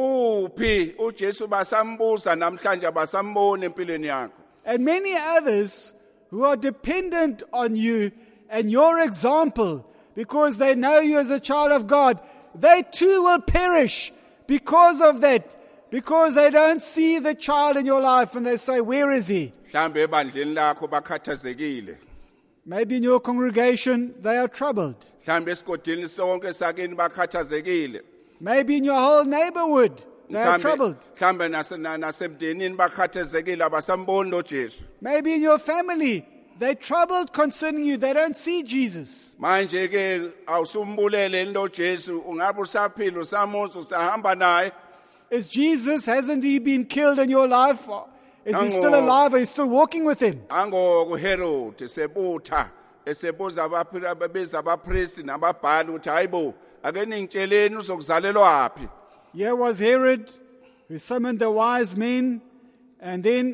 Uphi uJesu basambuza namhlanje basambona empilweni yakho. And many others who are dependent on you and your example, because they know you as a child of God, they too will perish because of that, because they don't see the child in your life and they say, where is he? Mhlambe ebandleni lakho bakhathazekile. Maybe in your congregation they are troubled. Mhlambe esigodini sonke sakini bakhathazekile. Maybe in your whole neighborhood they are troubled. Mhlambe nasemndenini bakhathazekile abasamboni lo Jesu. Maybe in your family they're troubled concerning you. They don't see Jesus. Manje ke awusumbulele lo Jesu ungabe usaphila usamuza usahamba naye. Is Jesus, hasn't he been killed in your life? Is he still alive? Are you still walking with him? Angoku Herod sebutha esebuza ababeza abapriest nababhali uthi hayibo ake ningitsheleni uzokuzalelwa wapi. Here was Herod who summoned the wise men, and then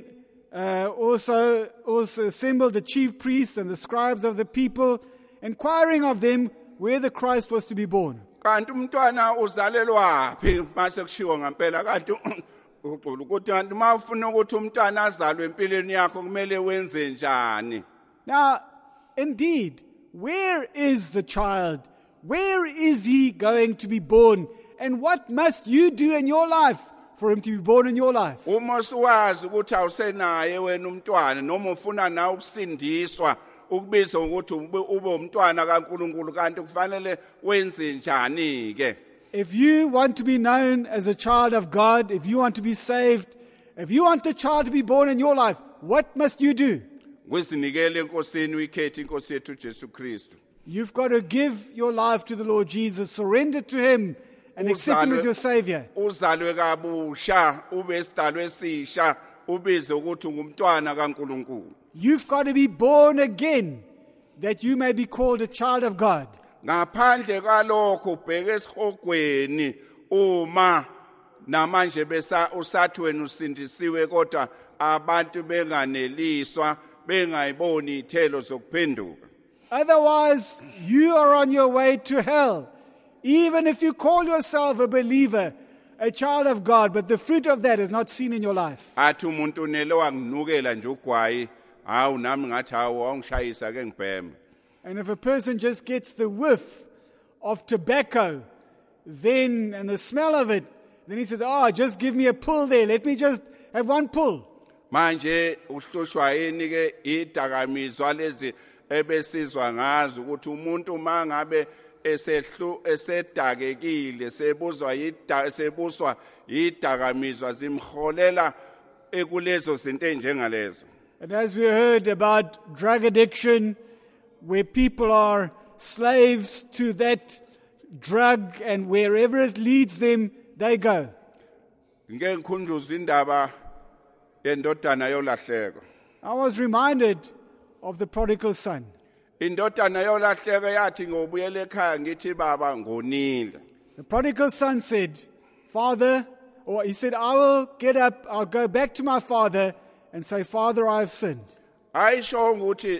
uh, also, also assembled the chief priests and the scribes of the people, inquiring of them where the Christ was to be born. Kanti umntwana uzalelwaphi mase kushiwo ngempela kanti uqulu ukuthi kanti mawufuna ukuthi umntwana azalwe empilweni yakho kumele wenze njani? Now, indeed, where is the child? Where is he going to be born? And what must you do in your life for him to be born in your life? Uma usuwazi ukuthi awusenaye wena umntwana noma ufuna na ukusindiswa ukubizwa ukuthi ube umntwana kaNkulunkulu kanti kufanele wenze njani ke? If you want to be known as a child of God, if you want to be saved, if you want the child to be born in your life, what must you do? Kwezinikele enkosini uyikhethe inkosi yethu Jesu Kristu. You've got to give your life to the Lord Jesus, surrender to him, and accept him as your Savior. Uzalwe kabusha ube isidalwa esisha ubize ukuthi ungumntwana kaNkulunkulu. You've got to be born again, that you may be called a child of God. Ngaphandle kalokho ubheke esihogweni uma namanje besa usathi wena usindisiwe kodwa abantu benganeliswa bengayiboni ithelo zokuphenduka. Otherwise, you are on your way to hell. Even if you call yourself a believer, a child of God, but the fruit of that is not seen in your life. Athi umuntu unele wanginukela nje ugwayi, hawu nami ngathi hawu wangishayisa ke ngibhema. And if a person just gets the whiff of tobacco, then, and the smell of it, then he says, oh, just give me a pull there. Let me just have one pull. Manje uhlushwa yini ke idakamizwa lezi ebesizwa ngazo ukuthi umuntu mangabe esehlu esedakekile sebuzwa yida sebuswa idakamizwa zimholela ekulezo zinto enjengalezo. And as we heard about drug addiction, where people are slaves to that drug and wherever it leads them, they go. Ngeke ngikhunjuze indaba yendodana yolahleko. I was reminded of the prodigal son. Indodana yolahleko yathi ngobuyela ekhaya ngithi baba ngonile. The prodigal son said, Father, or he said, I will get up, I'll go back to my father and say, Father, I have sinned. Ayisho ukuthi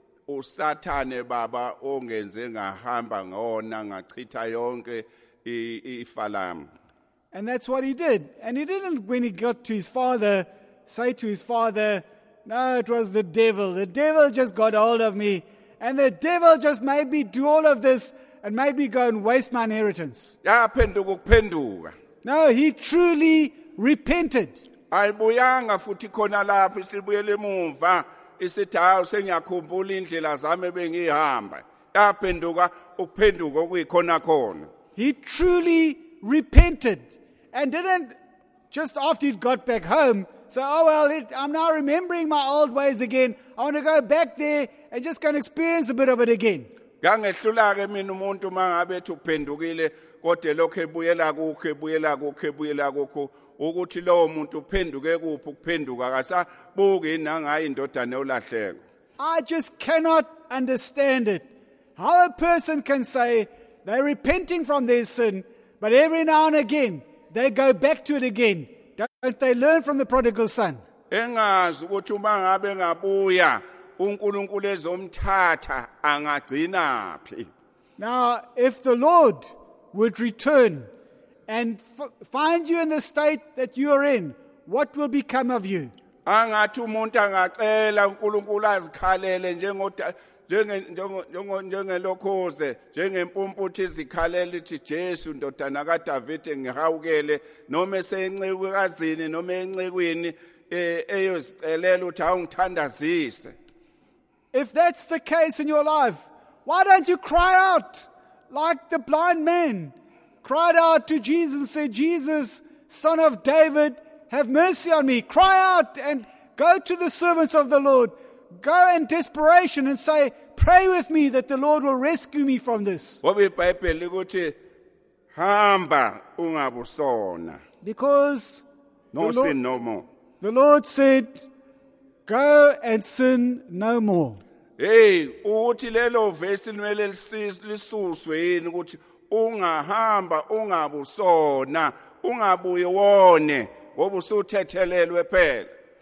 usathane baba ongenze ngahamba ngona ngachitha yonke ifa lami. And that's what he did. And he didn't, when he got to his father, say to his father, no, it was the devil. The devil just got hold of me. And the devil just made me do all of this and made me go and waste my inheritance. Yaphenduka ukuphenduka. No, he truly repented. Ayibuyanga futhi khona lapho isibuyele emuva isithi hawu sengiyakhumbula indlela zami ebengihamba. Yaphenduka ukuphenduka okuyikhona khona. He truly repented and didn't just after he got back home say, oh well, it, I'm now remembering my old ways again. I want to go back there and just go and experience a bit of it again. Yangehlula ke mina umuntu mangabe ethi uphendukile kodwa lokho ebuyela kukho ebuyela kukho ebuyela kukho ukuthi lowo muntu uphenduke kuphi ukuphenduka akasabuki nangayi indodana yolahleko. I just cannot understand it. How a person can say they're repenting from their sin, but every now and again they go back to it again. Don't they learn from the prodigal son? Engazi ukuthi uma ngabe ngabuya uNkulunkulu ezomthatha angagcina phi. Now, if the Lord would return and f- find you in the state that you are in, what will become of you? Angathi umuntu angacela uNkulunkulu azikhalele njengota njenge njengelokhoze njengempumputhi izikhalela ithi Jesu ndodana kaDavide ngihawukele noma esencekukazini noma encekwini eyozicelela uthi awungithandazise. If that's the case in your life, why don't you cry out like the blind man cried out to Jesus and said, Jesus, Son of David, have mercy on me. Cry out and go to the servants of the Lord. Go in desperation and say, pray with me that the Lord will rescue me from this. Ngoba iBhayibheli lithi hamba ungabusona. Because No the Lord, sin no more. the Lord said, go and sin no more. Hey, uthi lelo verse limele lisuswe yini ukuthi ungahamba ungabusona ungabuye wone ngoba usuthethelelwe phela.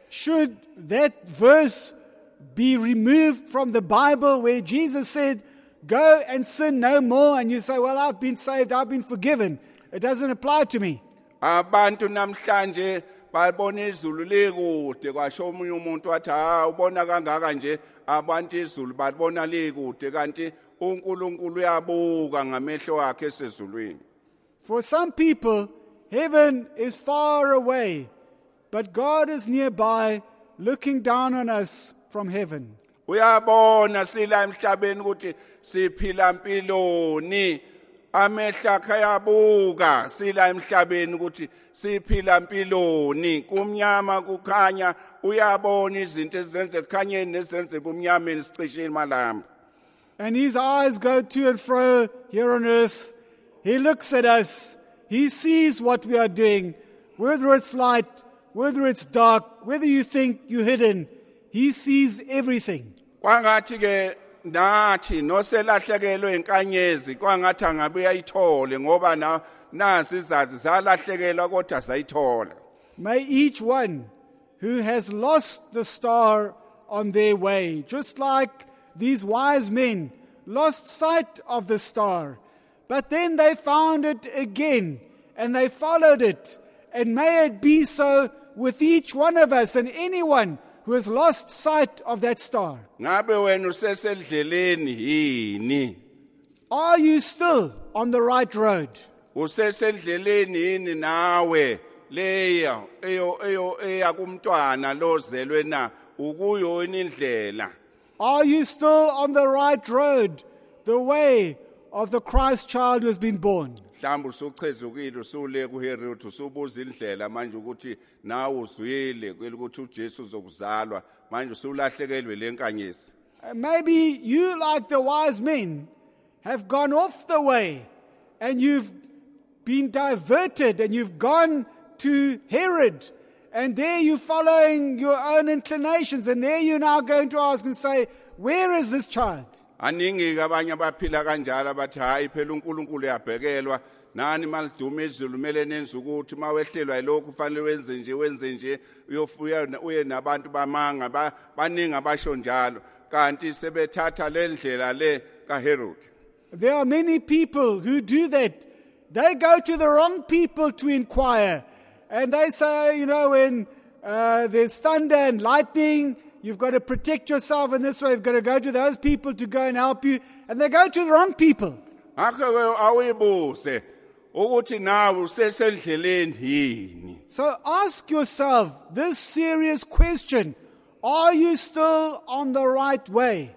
should that verse be removed from the Bible where Jesus said, go and sin no more, and you say, well, I've been saved, I've been forgiven. It doesn't apply to me. Abantu namhlanje babona izulu likude kwasho omunye umuntu wathi ha ubona kangaka nje abantu izulu babona likude kanti uNkulunkulu uyabuka ngamehlo akhe esezulwini. For some people, heaven is far away, but God is nearby, looking down on us from heaven. Uyabona sila emhlabeni ukuthi siphila impiloni, amehlo akhe ayabuka sila emhlabeni ukuthi siphila impiloni, kumnyama kukhanya uyabona izinto ezenze kukhanyeni nezenze ebumnyameni sicishile malamba. And his eyes go to and fro here on earth. He looks at us. He sees what we are doing, whether it's light, whether it's dark, whether you think you're hidden. He sees everything. Kwangathi ke nathi noselahlekelwe inkanyezi kwangathi angabe uyayithole ngoba na nasi izazi zalahlekelwa kodwa sayithola. May each one who has lost the star on their way, just like these wise men lost sight of the star, but then they found it again and they followed it. And may it be so with each one of us and anyone who has lost sight of that star. Ngabe wena usesendleleni yini? Are you still on the right road? Usesendleleni yini nawe leya eyo eyo eya kumntwana lozelwe na ukuyo indlela? Are you still on the right road, the way of the Christ child who has been born? Mhlawumbe usuchezukile usule kuHerod usubuza indlela manje ukuthi nawe uzwile ukuthi uJesu uzokuzalwa manje usulahlekelwe lenkanyezi. Maybe you, like the wise men, have gone off the way and you've been diverted and you've gone to Herod. And there you're following your own inclinations. And there you're now going to ask and say, where is this child? Aningi abanye abaphila kanjalo bathi hayi phela uNkulunkulu uyabhekelwa nani malidume izulu mele nenze ukuthi mawehlelwa yilokhu kufanele wenze nje wenze nje uyofuya uye nabantu bamanga baningi abasho njalo kanti sebethatha lendlela le kaHerod. There are many people who do that. They go to the wrong people to inquire. And they say, you know, when uh, there's thunder and lightning, you've got to protect yourself in this way. You've got to go to those people to go and help you. And they go to the wrong people. So ask yourself this serious question. Are you still on the right way?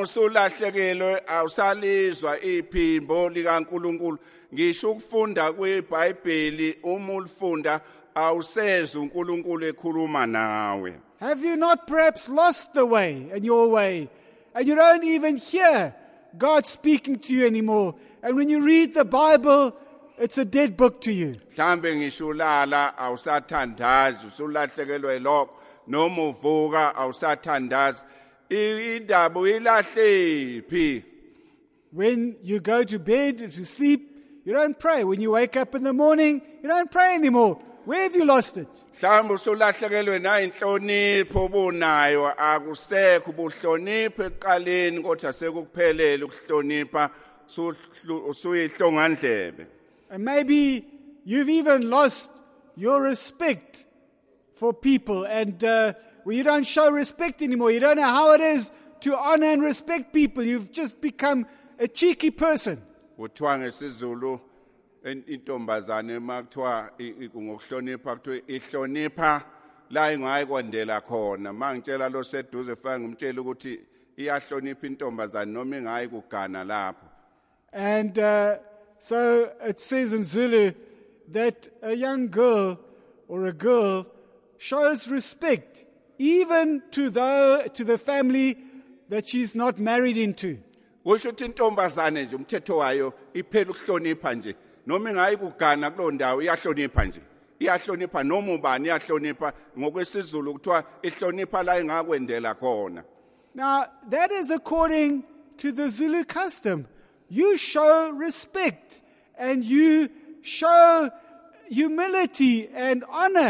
Ngisho ukufunda kweBhayibheli uma ulifunda awusezwe uNkulunkulu ekhuluma nawe. Have you not perhaps lost the way and your way, and you don't even hear God speaking to you anymore? And when you read the Bible, it's a dead book to you. Mhlambe ngisho ulala awusathandazi usulahlekelwe yilokho noma uvuka awusathandazi indaba uyilahlephi. When you go to bed to sleep, you don't pray. When you wake up in the morning, you don't pray anymore. Where have you lost it? Mhlawumbe usulahlekelwe na inhlonipho obunayo akusekho ubuhlonipho eqaleni kodwa sekuphelele ukuhlonipha usuyihlongandlebe. And maybe you've even lost your respect for people, and uh, well, you don't show respect anymore. You don't know how it is to honor and respect people. You've just become a cheeky person. Kuthiwa ngesizulu intombazane makuthiwa ngokuhlonipha kuthiwa ihlonipha la ingayikwendela khona mangitshela lo seduze fanga ngimtshela ukuthi iyahlonipha intombazane noma ingayi kugana lapho. And uh, so it says in Zulu that a young girl or a girl shows respect even to the to the family that she's not married into. Kusho ukuthi intombazane nje umthetho wayo iphela ukuhlonipha nje noma ingayi kugana kulo ndawo iyahlonipha nje iyahlonipha noma ubani iyahlonipha ngokwesizulu kuthiwa ihlonipha la ingakwendela khona. Now that is according to the Zulu custom. You show respect and you show humility and honor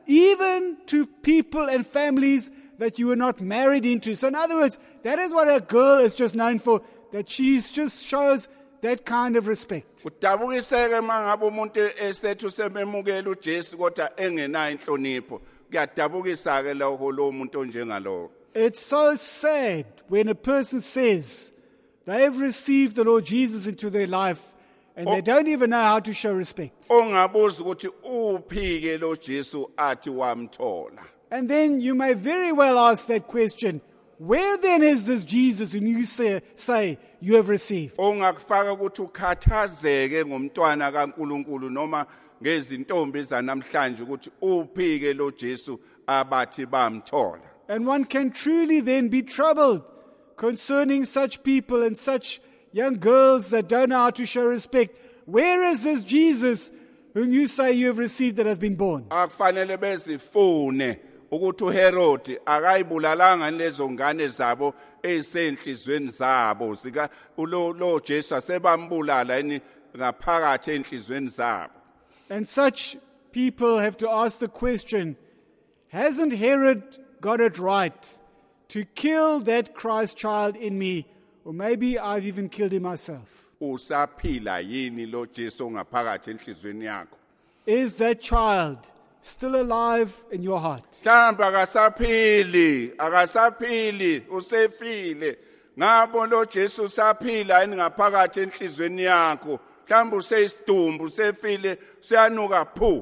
even to people and families that you were not married into. So in other words, that is what a girl is just known for, that she just shows that kind of respect. Kudabukiseke mangabe umuntu esethu sememukela uJesu kodwa engenayo inhlonipho. Kuyadabukisa ke lokho lo muntu onjengalo. It's so sad when a person says they have received the Lord Jesus into their life and they don't even know how to show respect. Ongabuza ukuthi uphi ke lo Jesu athi wamthola. And then you may very well ask that question, where then is this Jesus whom you say, say you have received? Ongakufaka ukuthi ukhathazeke ngomntwana kaNkuluNkulu noma ngezintombi zanamhlanje ukuthi uphi ke lo Jesu abathi bamthola. And one can truly then be troubled concerning such people and such young girls that don't know how to show respect. Where is this Jesus whom you say you have received that has been born? Akufanele bezifune ukuthi uHerod akayibulalanga lezo ngane zabo ezisenhlizweni zabo sika lo lo Jesu asebambulala yini ngaphakathi enhlizweni zabo. And such people have to ask the question, hasn't Herod got it right to kill that Christ child in me? Or maybe I've even killed him myself. Usaphila yini lo Jesu ngaphakathi enhlizweni yakho? Is that child still alive in your heart? Mhlawumbe akasaphili, akasaphili, usefile. Ngabo lo Jesu usaphila yini ngaphakathi enhlizweni yakho? Mhlawumbe useyisidumbu, usefile, uyanuka phu.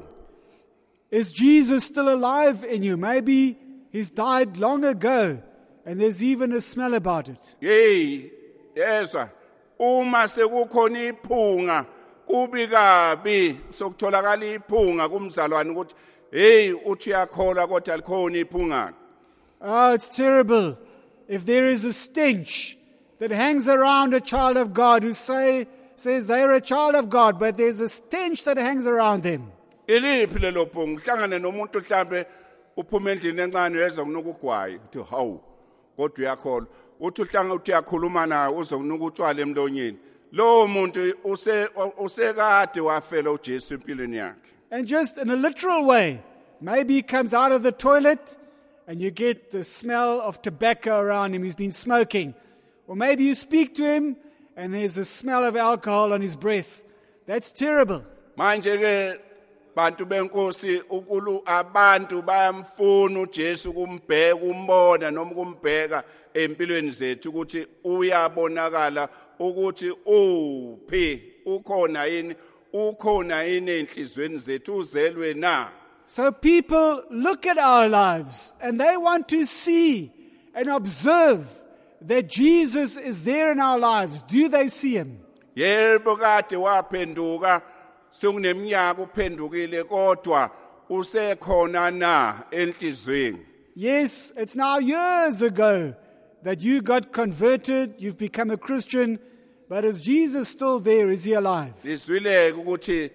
Is Jesus still alive in you? Maybe he's died long ago and there's even a smell about it. Hey, yezwa. Uma sekukhona iphunga, kubi kabi sokutholakala iphunga kumzalwane ukuthi hey uthi uyakholwa kodwa likhona iphunga. Oh, it's terrible if there is a stench that hangs around a child of God who say says they're a child of God, but there's a stench that hangs around them. Iliphi lelo phunga? Uhlangane nomuntu mhlambe uphuma endlini encane yeza kunuka ugwayi uthi hawu kodwa uyakholwa. Uthi uhlanga uthi uyakhuluma naye uzokunuka utshwala emlonyeni. Lo muntu use usekade wafela uJesu empilweni yakhe. And just in a literal way, maybe he comes out of the toilet and you get the smell of tobacco around him. He's been smoking. Or maybe you speak to him and there's the smell of alcohol on his breath. That's terrible. Manje ke bantu benkosi ukulu abantu bayamfuna uJesu kumbheka umbona noma kumbheka empilweni zethu ukuthi uyabonakala ukuthi uphi ukhona yini ukhona yini enhlizweni zethu uzelwe na. So people look at our lives and they want to see and observe that Jesus is there in our lives. Do they see him? Yebo kade waphenduka sokuneminyaka uphendukile kodwa usekhona na enhlizweni. Yes, it's now years ago that you got converted, you've become a Christian, but is Jesus still there? Is he alive? Iswileke ukuthi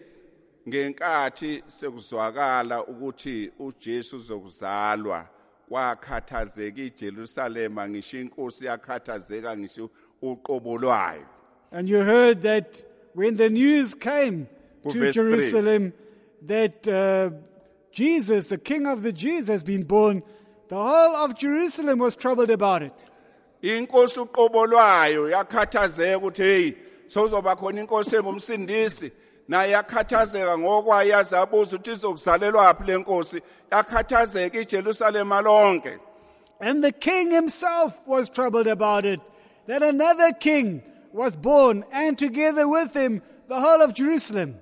ngenkathi sekuzwakala ukuthi uJesu uzokuzalwa wakhathazeka iJerusalema ngisho inkosi yakhathazeka ngisho uqobo lwayo. And you heard that when the news came to Verse Jerusalem that uh, Jesus, the King of the Jews, has been born, the whole of Jerusalem was troubled about it. Inkosi uqobo lwayo yakhathazeka ukuthi hey sozoba khona inkosi engumsindisi naye yakhathazeka ngokwayo yazabuza ukuthi izokuzalelwa aphi lenkosi yakhathazeka iJerusalema lonke. And the king himself was troubled about it, that another king was born, and together with him the whole of Jerusalem.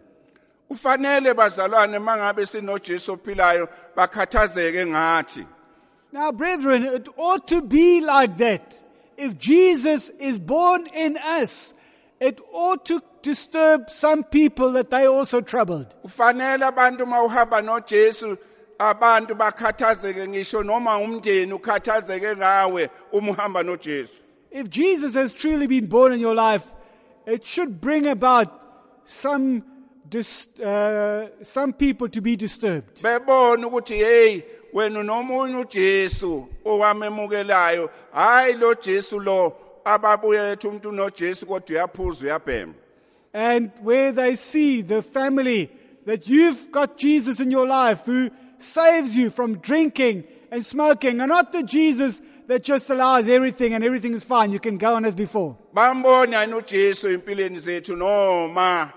Ufanele bazalwane mangabe sinoJesu ophilayo bakhathazeke ngathi. Now, brethren, it ought to be like that. If Jesus is born in us, it ought to disturb some people that they also troubled. Ufanele abantu mawuhamba noJesu abantu bakhathazeke ngisho noma umndeni ukhathazeke ngawe uma uhamba noJesu. If Jesus has truly been born in your life, it should bring about some dis, uh, some people to be disturbed. Bebona ukuthi hey wena nomunye uJesu owamemukelayo hayi lo Jesu lo ababuye ethi umuntu noJesu kodwa uyaphuza uyabhema. And where they see the family that you've got Jesus in your life who saves you from drinking and smoking, and not the Jesus that just allows everything and everything is fine. You can go on as before. Bambona uJesu empilweni zethu noma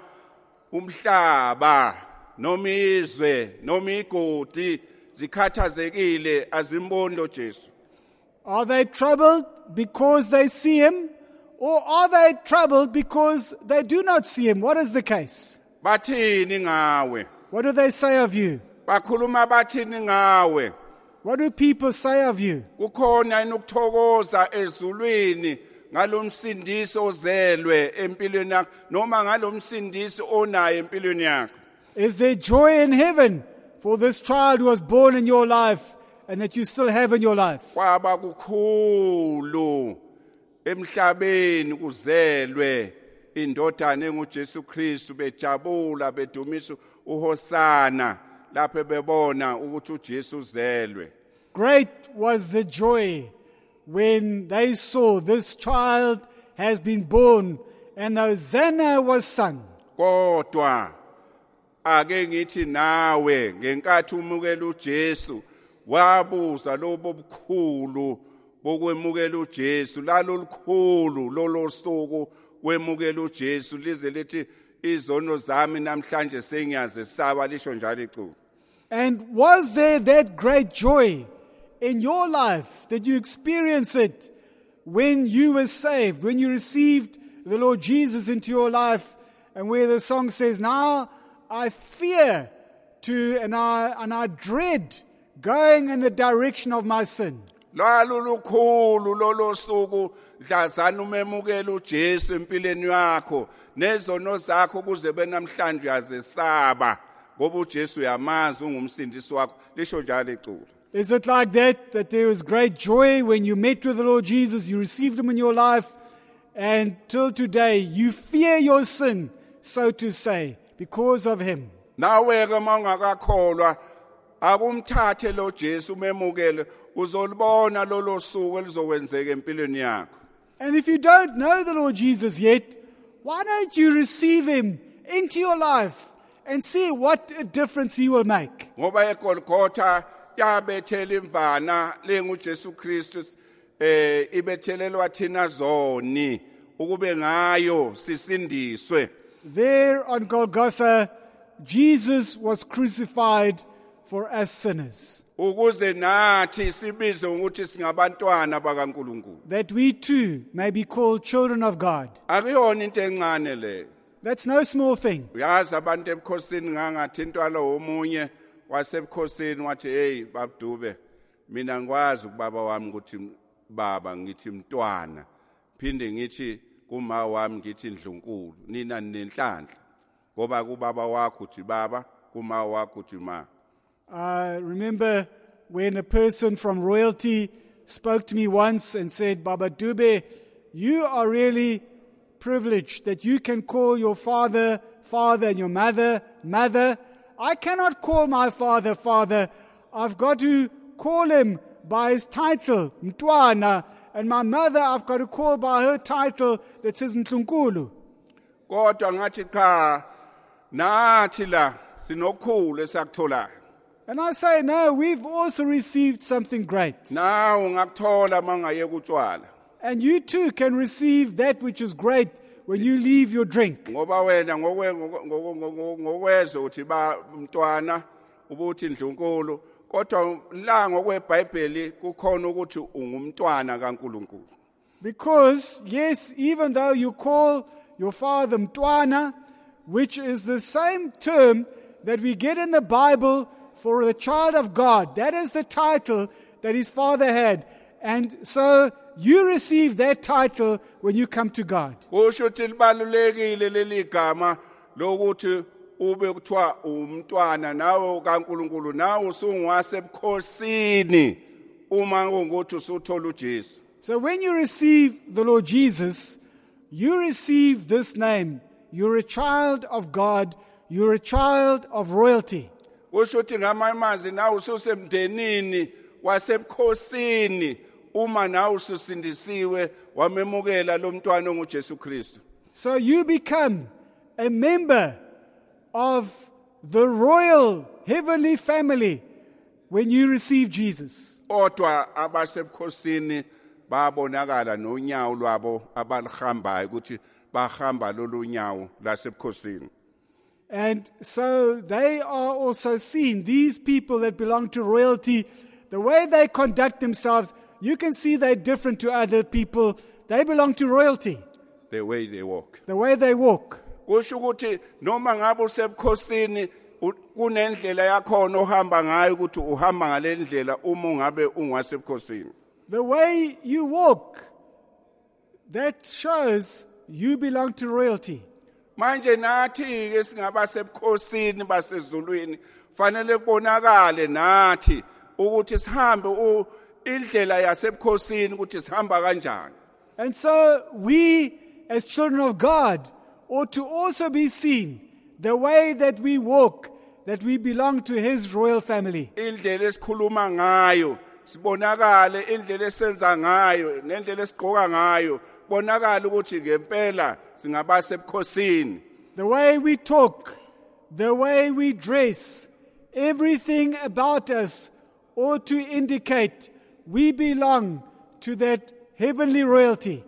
umhlaba noma izwe noma igodi zikhathazekile azimboni lo Jesu. Are they troubled because they see him, or are they troubled because they do not see him? What is the case? Bathini ngawe? What do they say of you? Bakhuluma bathini ngawe? What do people say of you? Kukhona inokuthokoza ezulwini ngalomsindisi ozelwe empilweni yakho noma ngalomsindisi onayo empilweni yakho. Is there joy in heaven for this child who was born in your life and that you still have in your life? Kwaba kukhulu emhlabeni kuzelwe indodana enguJesu Kristu bejabula bedumisa uHosana lapho bebona ukuthi uJesu uzelwe. Great was the joy when they saw this child has been born and the Hosanna was sung. Kodwa ake ngithi nawe ngenkathi umukela uJesu wabuza lobo bukhulu bokwemukela uJesu lalolukhulu lolosuku wemukela uJesu lize lithi izono zami namhlanje sengiyazesaba lisho njalo iculo. And was there that great joy in your life? Did you experience it when you were saved, when you received the Lord Jesus into your life, and where the song says, now I fear to and I and I dread going in the direction of my sin? Lalulukhulu lolosuku dlazana umemukela uJesu empilweni yakho nezono zakho kuze benamhlanje yazesaba ngoba uJesu yamazi ungumsindisi wakho lisho njalo iculo. Is it like that, that there was great joy when you met with the Lord Jesus, you received him in your life, and till today you fear your sin, so to say, because of him? Nawe ke mangakakholwa akumthathe lo Jesu memukele uzolibona lolo suku elizokwenzeka empilweni yakho. And if you don't know the Lord Jesus yet, why don't you receive him into your life and see what a difference he will make? Ngoba eGolgotha yabethela imvana lenguJesu Kristu eh ibethelelwa thina zoni ukube ngayo sisindiswe. There on Golgotha, Jesus was crucified for us sinners, Ukuze nathi sibizwe ukuthi singabantwana bakaNkulunkulu. that we too may be called children of God. Akuyona into encane le. That's no small thing. Uyazi abantu ebukhosini ngangathintwa lo omunye wasebukhosini wathi hey babdube mina ngikwazi kubaba wami ukuthi baba ngithi mntwana phinde ngithi kuma wami ngithi ndlunkulu nina nenhlanhla ngoba kubaba wakho uthi baba kuma wakho uthi ma. I remember when a person from royalty spoke to me once and said, Baba Dube, you are really privileged that you can call your father, father, and your mother, mother. I cannot call my father, father. I've got to call him by his title, Mtwana, and my mother I've got to call by her title that says Mtlunkulu. Kodwa ngathi cha nathi la sinokhulu esakutholayo. And I say, no, we've also received something great. Nawe ungakuthola mangaye kutshwala. And you too can receive that which is great when you leave your drink. Ngoba wena ngokwezwe uthi ba mntwana ubuthi ndlunkulu kodwa la ngokweBhayibheli kukhona ukuthi ungumntwana kaNkulunkulu. Because, yes, even though you call your father Mtwana, which is the same term that we get in the Bible for the child of God, that is the title that his father had. And so you receive that title when you come to God. Kusho ukuthi libalulekile leli gama lokuthi ube kuthiwa umntwana nawe kaNkulunkulu nawe usungwasebukhosini uma ngokuthi usuthola uJesu. So when you receive the Lord Jesus, you receive this name. You're a child of God. You're a child of royalty. Kusho ukuthi ngamamazi nawe ususemndenini wasebukhosini uma nawe ususindisiwe wamemukela lo mntwana onguJesu Kristu. So you become a member of the royal heavenly family when you receive Jesus. Odwa abasebukhosini babonakala nonyawo lwabo abalihambayo ukuthi bahamba lolu nyawo lasebukhosini. And so they are also seen, these people that belong to royalty, the way they conduct themselves, you can see they're different to other people. They belong to royalty, The way they walk. the way they walk. Kusho ukuthi noma ngabe usebukhosini u- kunendlela yakhona ohamba ngayo ukuthi uhamba ngale ndlela uma ungabe ungasebukhosini. The way you walk, that shows you belong to royalty. Manje nathi ke singabasebukhosini basezulwini fanele kubonakale nathi ukuthi sihambe u- indlela yasebukhosini ukuthi sihamba kanjani. And so we, as children of God, ought to also be seen the way that we walk, that we belong to His royal family. Indlela esikhuluma ngayo sibonakale, indlela esenza ngayo nendlela esigqoka ngayo bonakala ukuthi ngempela singabasebukhosini. The way we talk, the way we dress, everything about us ought to indicate we belong to that heavenly royalty.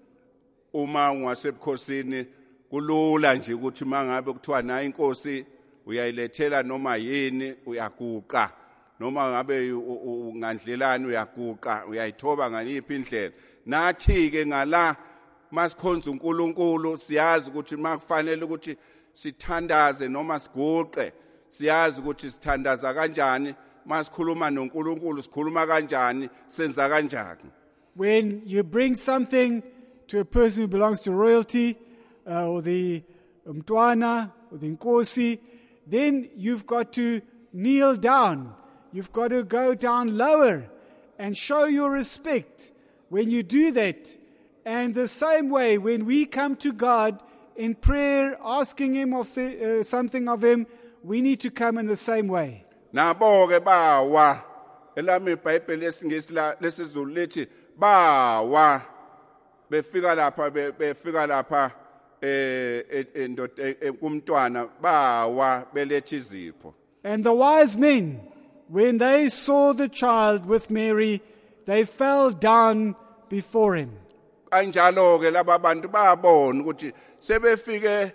Uma ungasebukhosini kulula nje ukuthi mangabe kuthiwa na inkosi uyayilethela noma yini uyaguqa, noma ngabe u- u- ungandlelani uyaguqa, uyayithoba ngaliphi indlela. Nathi ke ngala masikhonza uNkulunkulu siyazi ukuthi makufanele ukuthi sithandaze noma siguqe, siyazi ukuthi sithandaza kanjani, masikhuluma noNkulunkulu sikhuluma kanjani, senza kanjani. When you bring something to a person who belongs to royalty, uh, or the Mtwana, or the Nkosi, then you've got to kneel down. You've got to go down lower and show your respect when you do that. And the same way, when we come to God in prayer, asking Him of the, uh, something of Him, we need to come in the same way. Nabo ke bawa elami iBhayibheli lesingisi lesizulu lithi bawa befika lapha be- befika lapha eh endoda kumntwana bawa belethe izipho. And the wise men, when they saw the child with Mary, they fell down before him. Kanjalo ke laba bantu bayabona ukuthi sebefike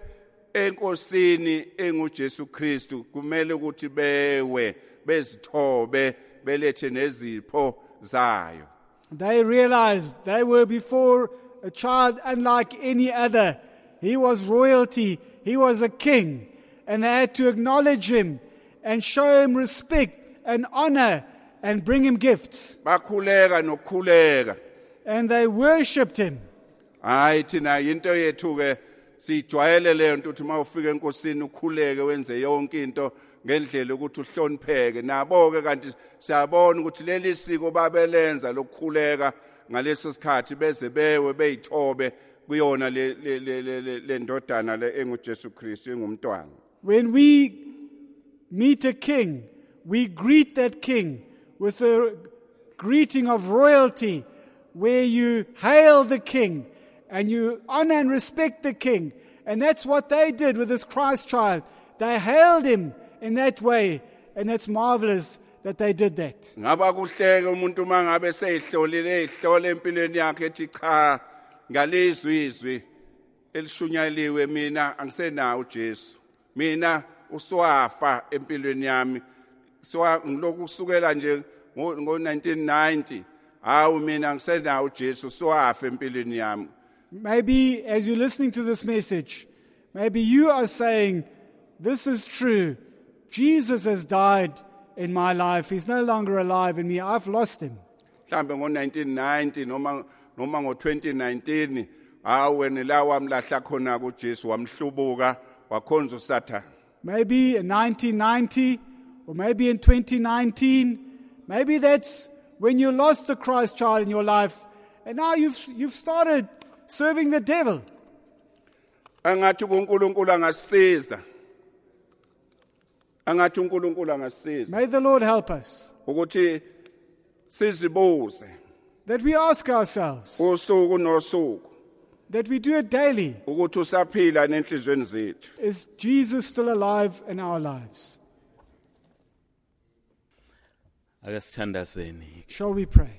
enkosini enguJesu Kristu kumele ukuthi bewe bezithobe belethe nezipho zayo. They realized they were before a child unlike any other. He was royalty, he was a king, and they had to acknowledge him and show him respect and honor and bring him gifts. Bakhuleka nokukhuleka. And they worshipped him. Hayi thina into yethu ke sijwayele leyo nto uthi mawufika enkosini ukhuleke wenze yonke into ngendlela ukuthi uhlonipheke. Nabo ke kanti siyabona ukuthi leli siko babelenza lokukhuleka ngaleso sikhathi beze bewe beyithobe kuyona le le le le- le ndodana le enguJesu Kristu engumntwana. When we meet a king, we greet that king with a greeting of royalty, where you hail the king and you honor and respect the king. And that's what they did with this Christ child. They hailed him in that way, and it's marvelous that they did that. Ngaba kuhleke umuntu mangabe seyihlolile ihlole empilweni yakhe ethi cha ngalizwi izwi elishunyaliwe mina angisenawo uJesu. Mina uswafa empilweni yami. So ngiloku kusukela nje ngo nineteen ninety. Hawu mina angisenawo uJesu uswafa empilweni yami. Maybe as you're listening to this message, maybe you are saying, this is true. Jesus has died in my life. He's no longer alive in me. I've lost him. Mhlambe ngo nineteen ninety noma noma ngo twenty nineteen hawu wena la wamlahla khona kuJesu wamhlubuka wakhonza uSathane. Maybe in nineteen ninety, or maybe in twenty nineteen. Maybe that's when you lost the Christ child in your life, and now you've, you've started serving the devil. Angathi uNkulunkulu angasiza. Angathi uNkulunkulu angasiza May the Lord help us, ukuthi sizibuze that we ask ourselves, usuku nosuku that we do it daily. ukuthi usaphila nenhlizweni zethu. Is Jesus still alive in our lives? Ake sithandazeni. Shall we pray?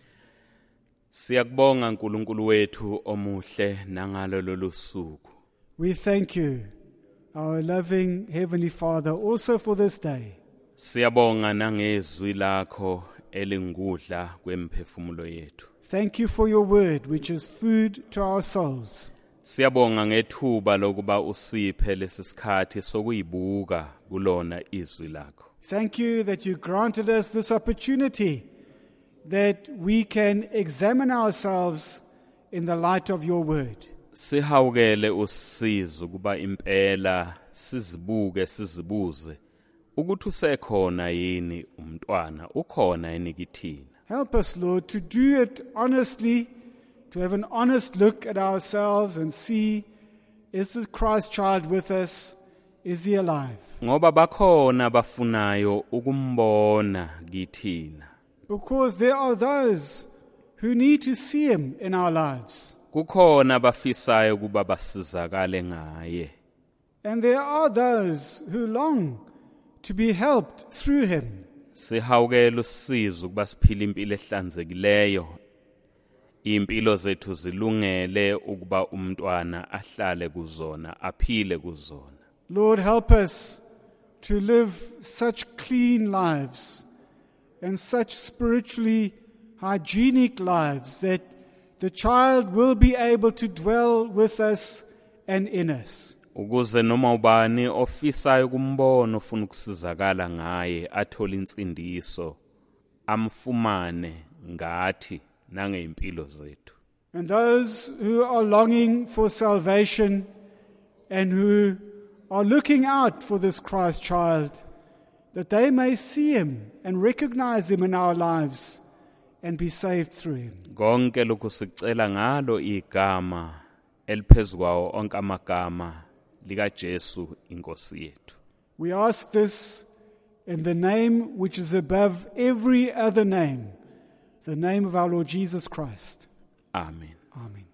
Siyakubonga uNkulunkulu wethu omuhle nangalo lolu suku. We thank you, our loving Heavenly Father, also for this day. Siyabonga nangezwi lakho elingudla kwemphefumulo yethu. Thank you for your word, which is food to our souls. Siyabonga ngethuba lokuba usiphe lesisikhathi sokuyibuka kulona izwi lakho. Thank you that you granted us this opportunity that we can examine ourselves in the light of your word. Sihawukele usizo kuba impela sizibuke sizibuze ukuthi usekhona yini umntwana ukhona yini kithina. Help us, Lord, to do it honestly, to have an honest look at ourselves and see, is the Christ child with us? Is he alive? Ngoba bakhona bafunayo ukumbona kithina. Because there are those who need to see him in our lives. Kukhona bafisayo kuba basizakale ngaye. And there are those who long to be helped through him. Sihawukela usizo kuba siphila impilo ehlanzekileyo. Impilo zethu zilungele ukuba umntwana ahlale kuzona, aphile kuzona. Lord, help us to live such clean lives and such spiritually hygienic lives that the child will be able to dwell with us and in us. Ukuze noma ubani ofisayo kumbona ufuna ukusizakala ngaye athola insindiso amfumane ngathi nangeimpilo zethu. And those who are longing for salvation and who are looking out for this Christ child, that they may see him and recognize him in our lives and be saved through him. Konke lokhu sicela ngalo igama eliphezukwayo onke amagama lika Jesu inkosi yethu. We ask this in the name which is above every other name, the name of our Lord Jesus Christ. Amen. Amen.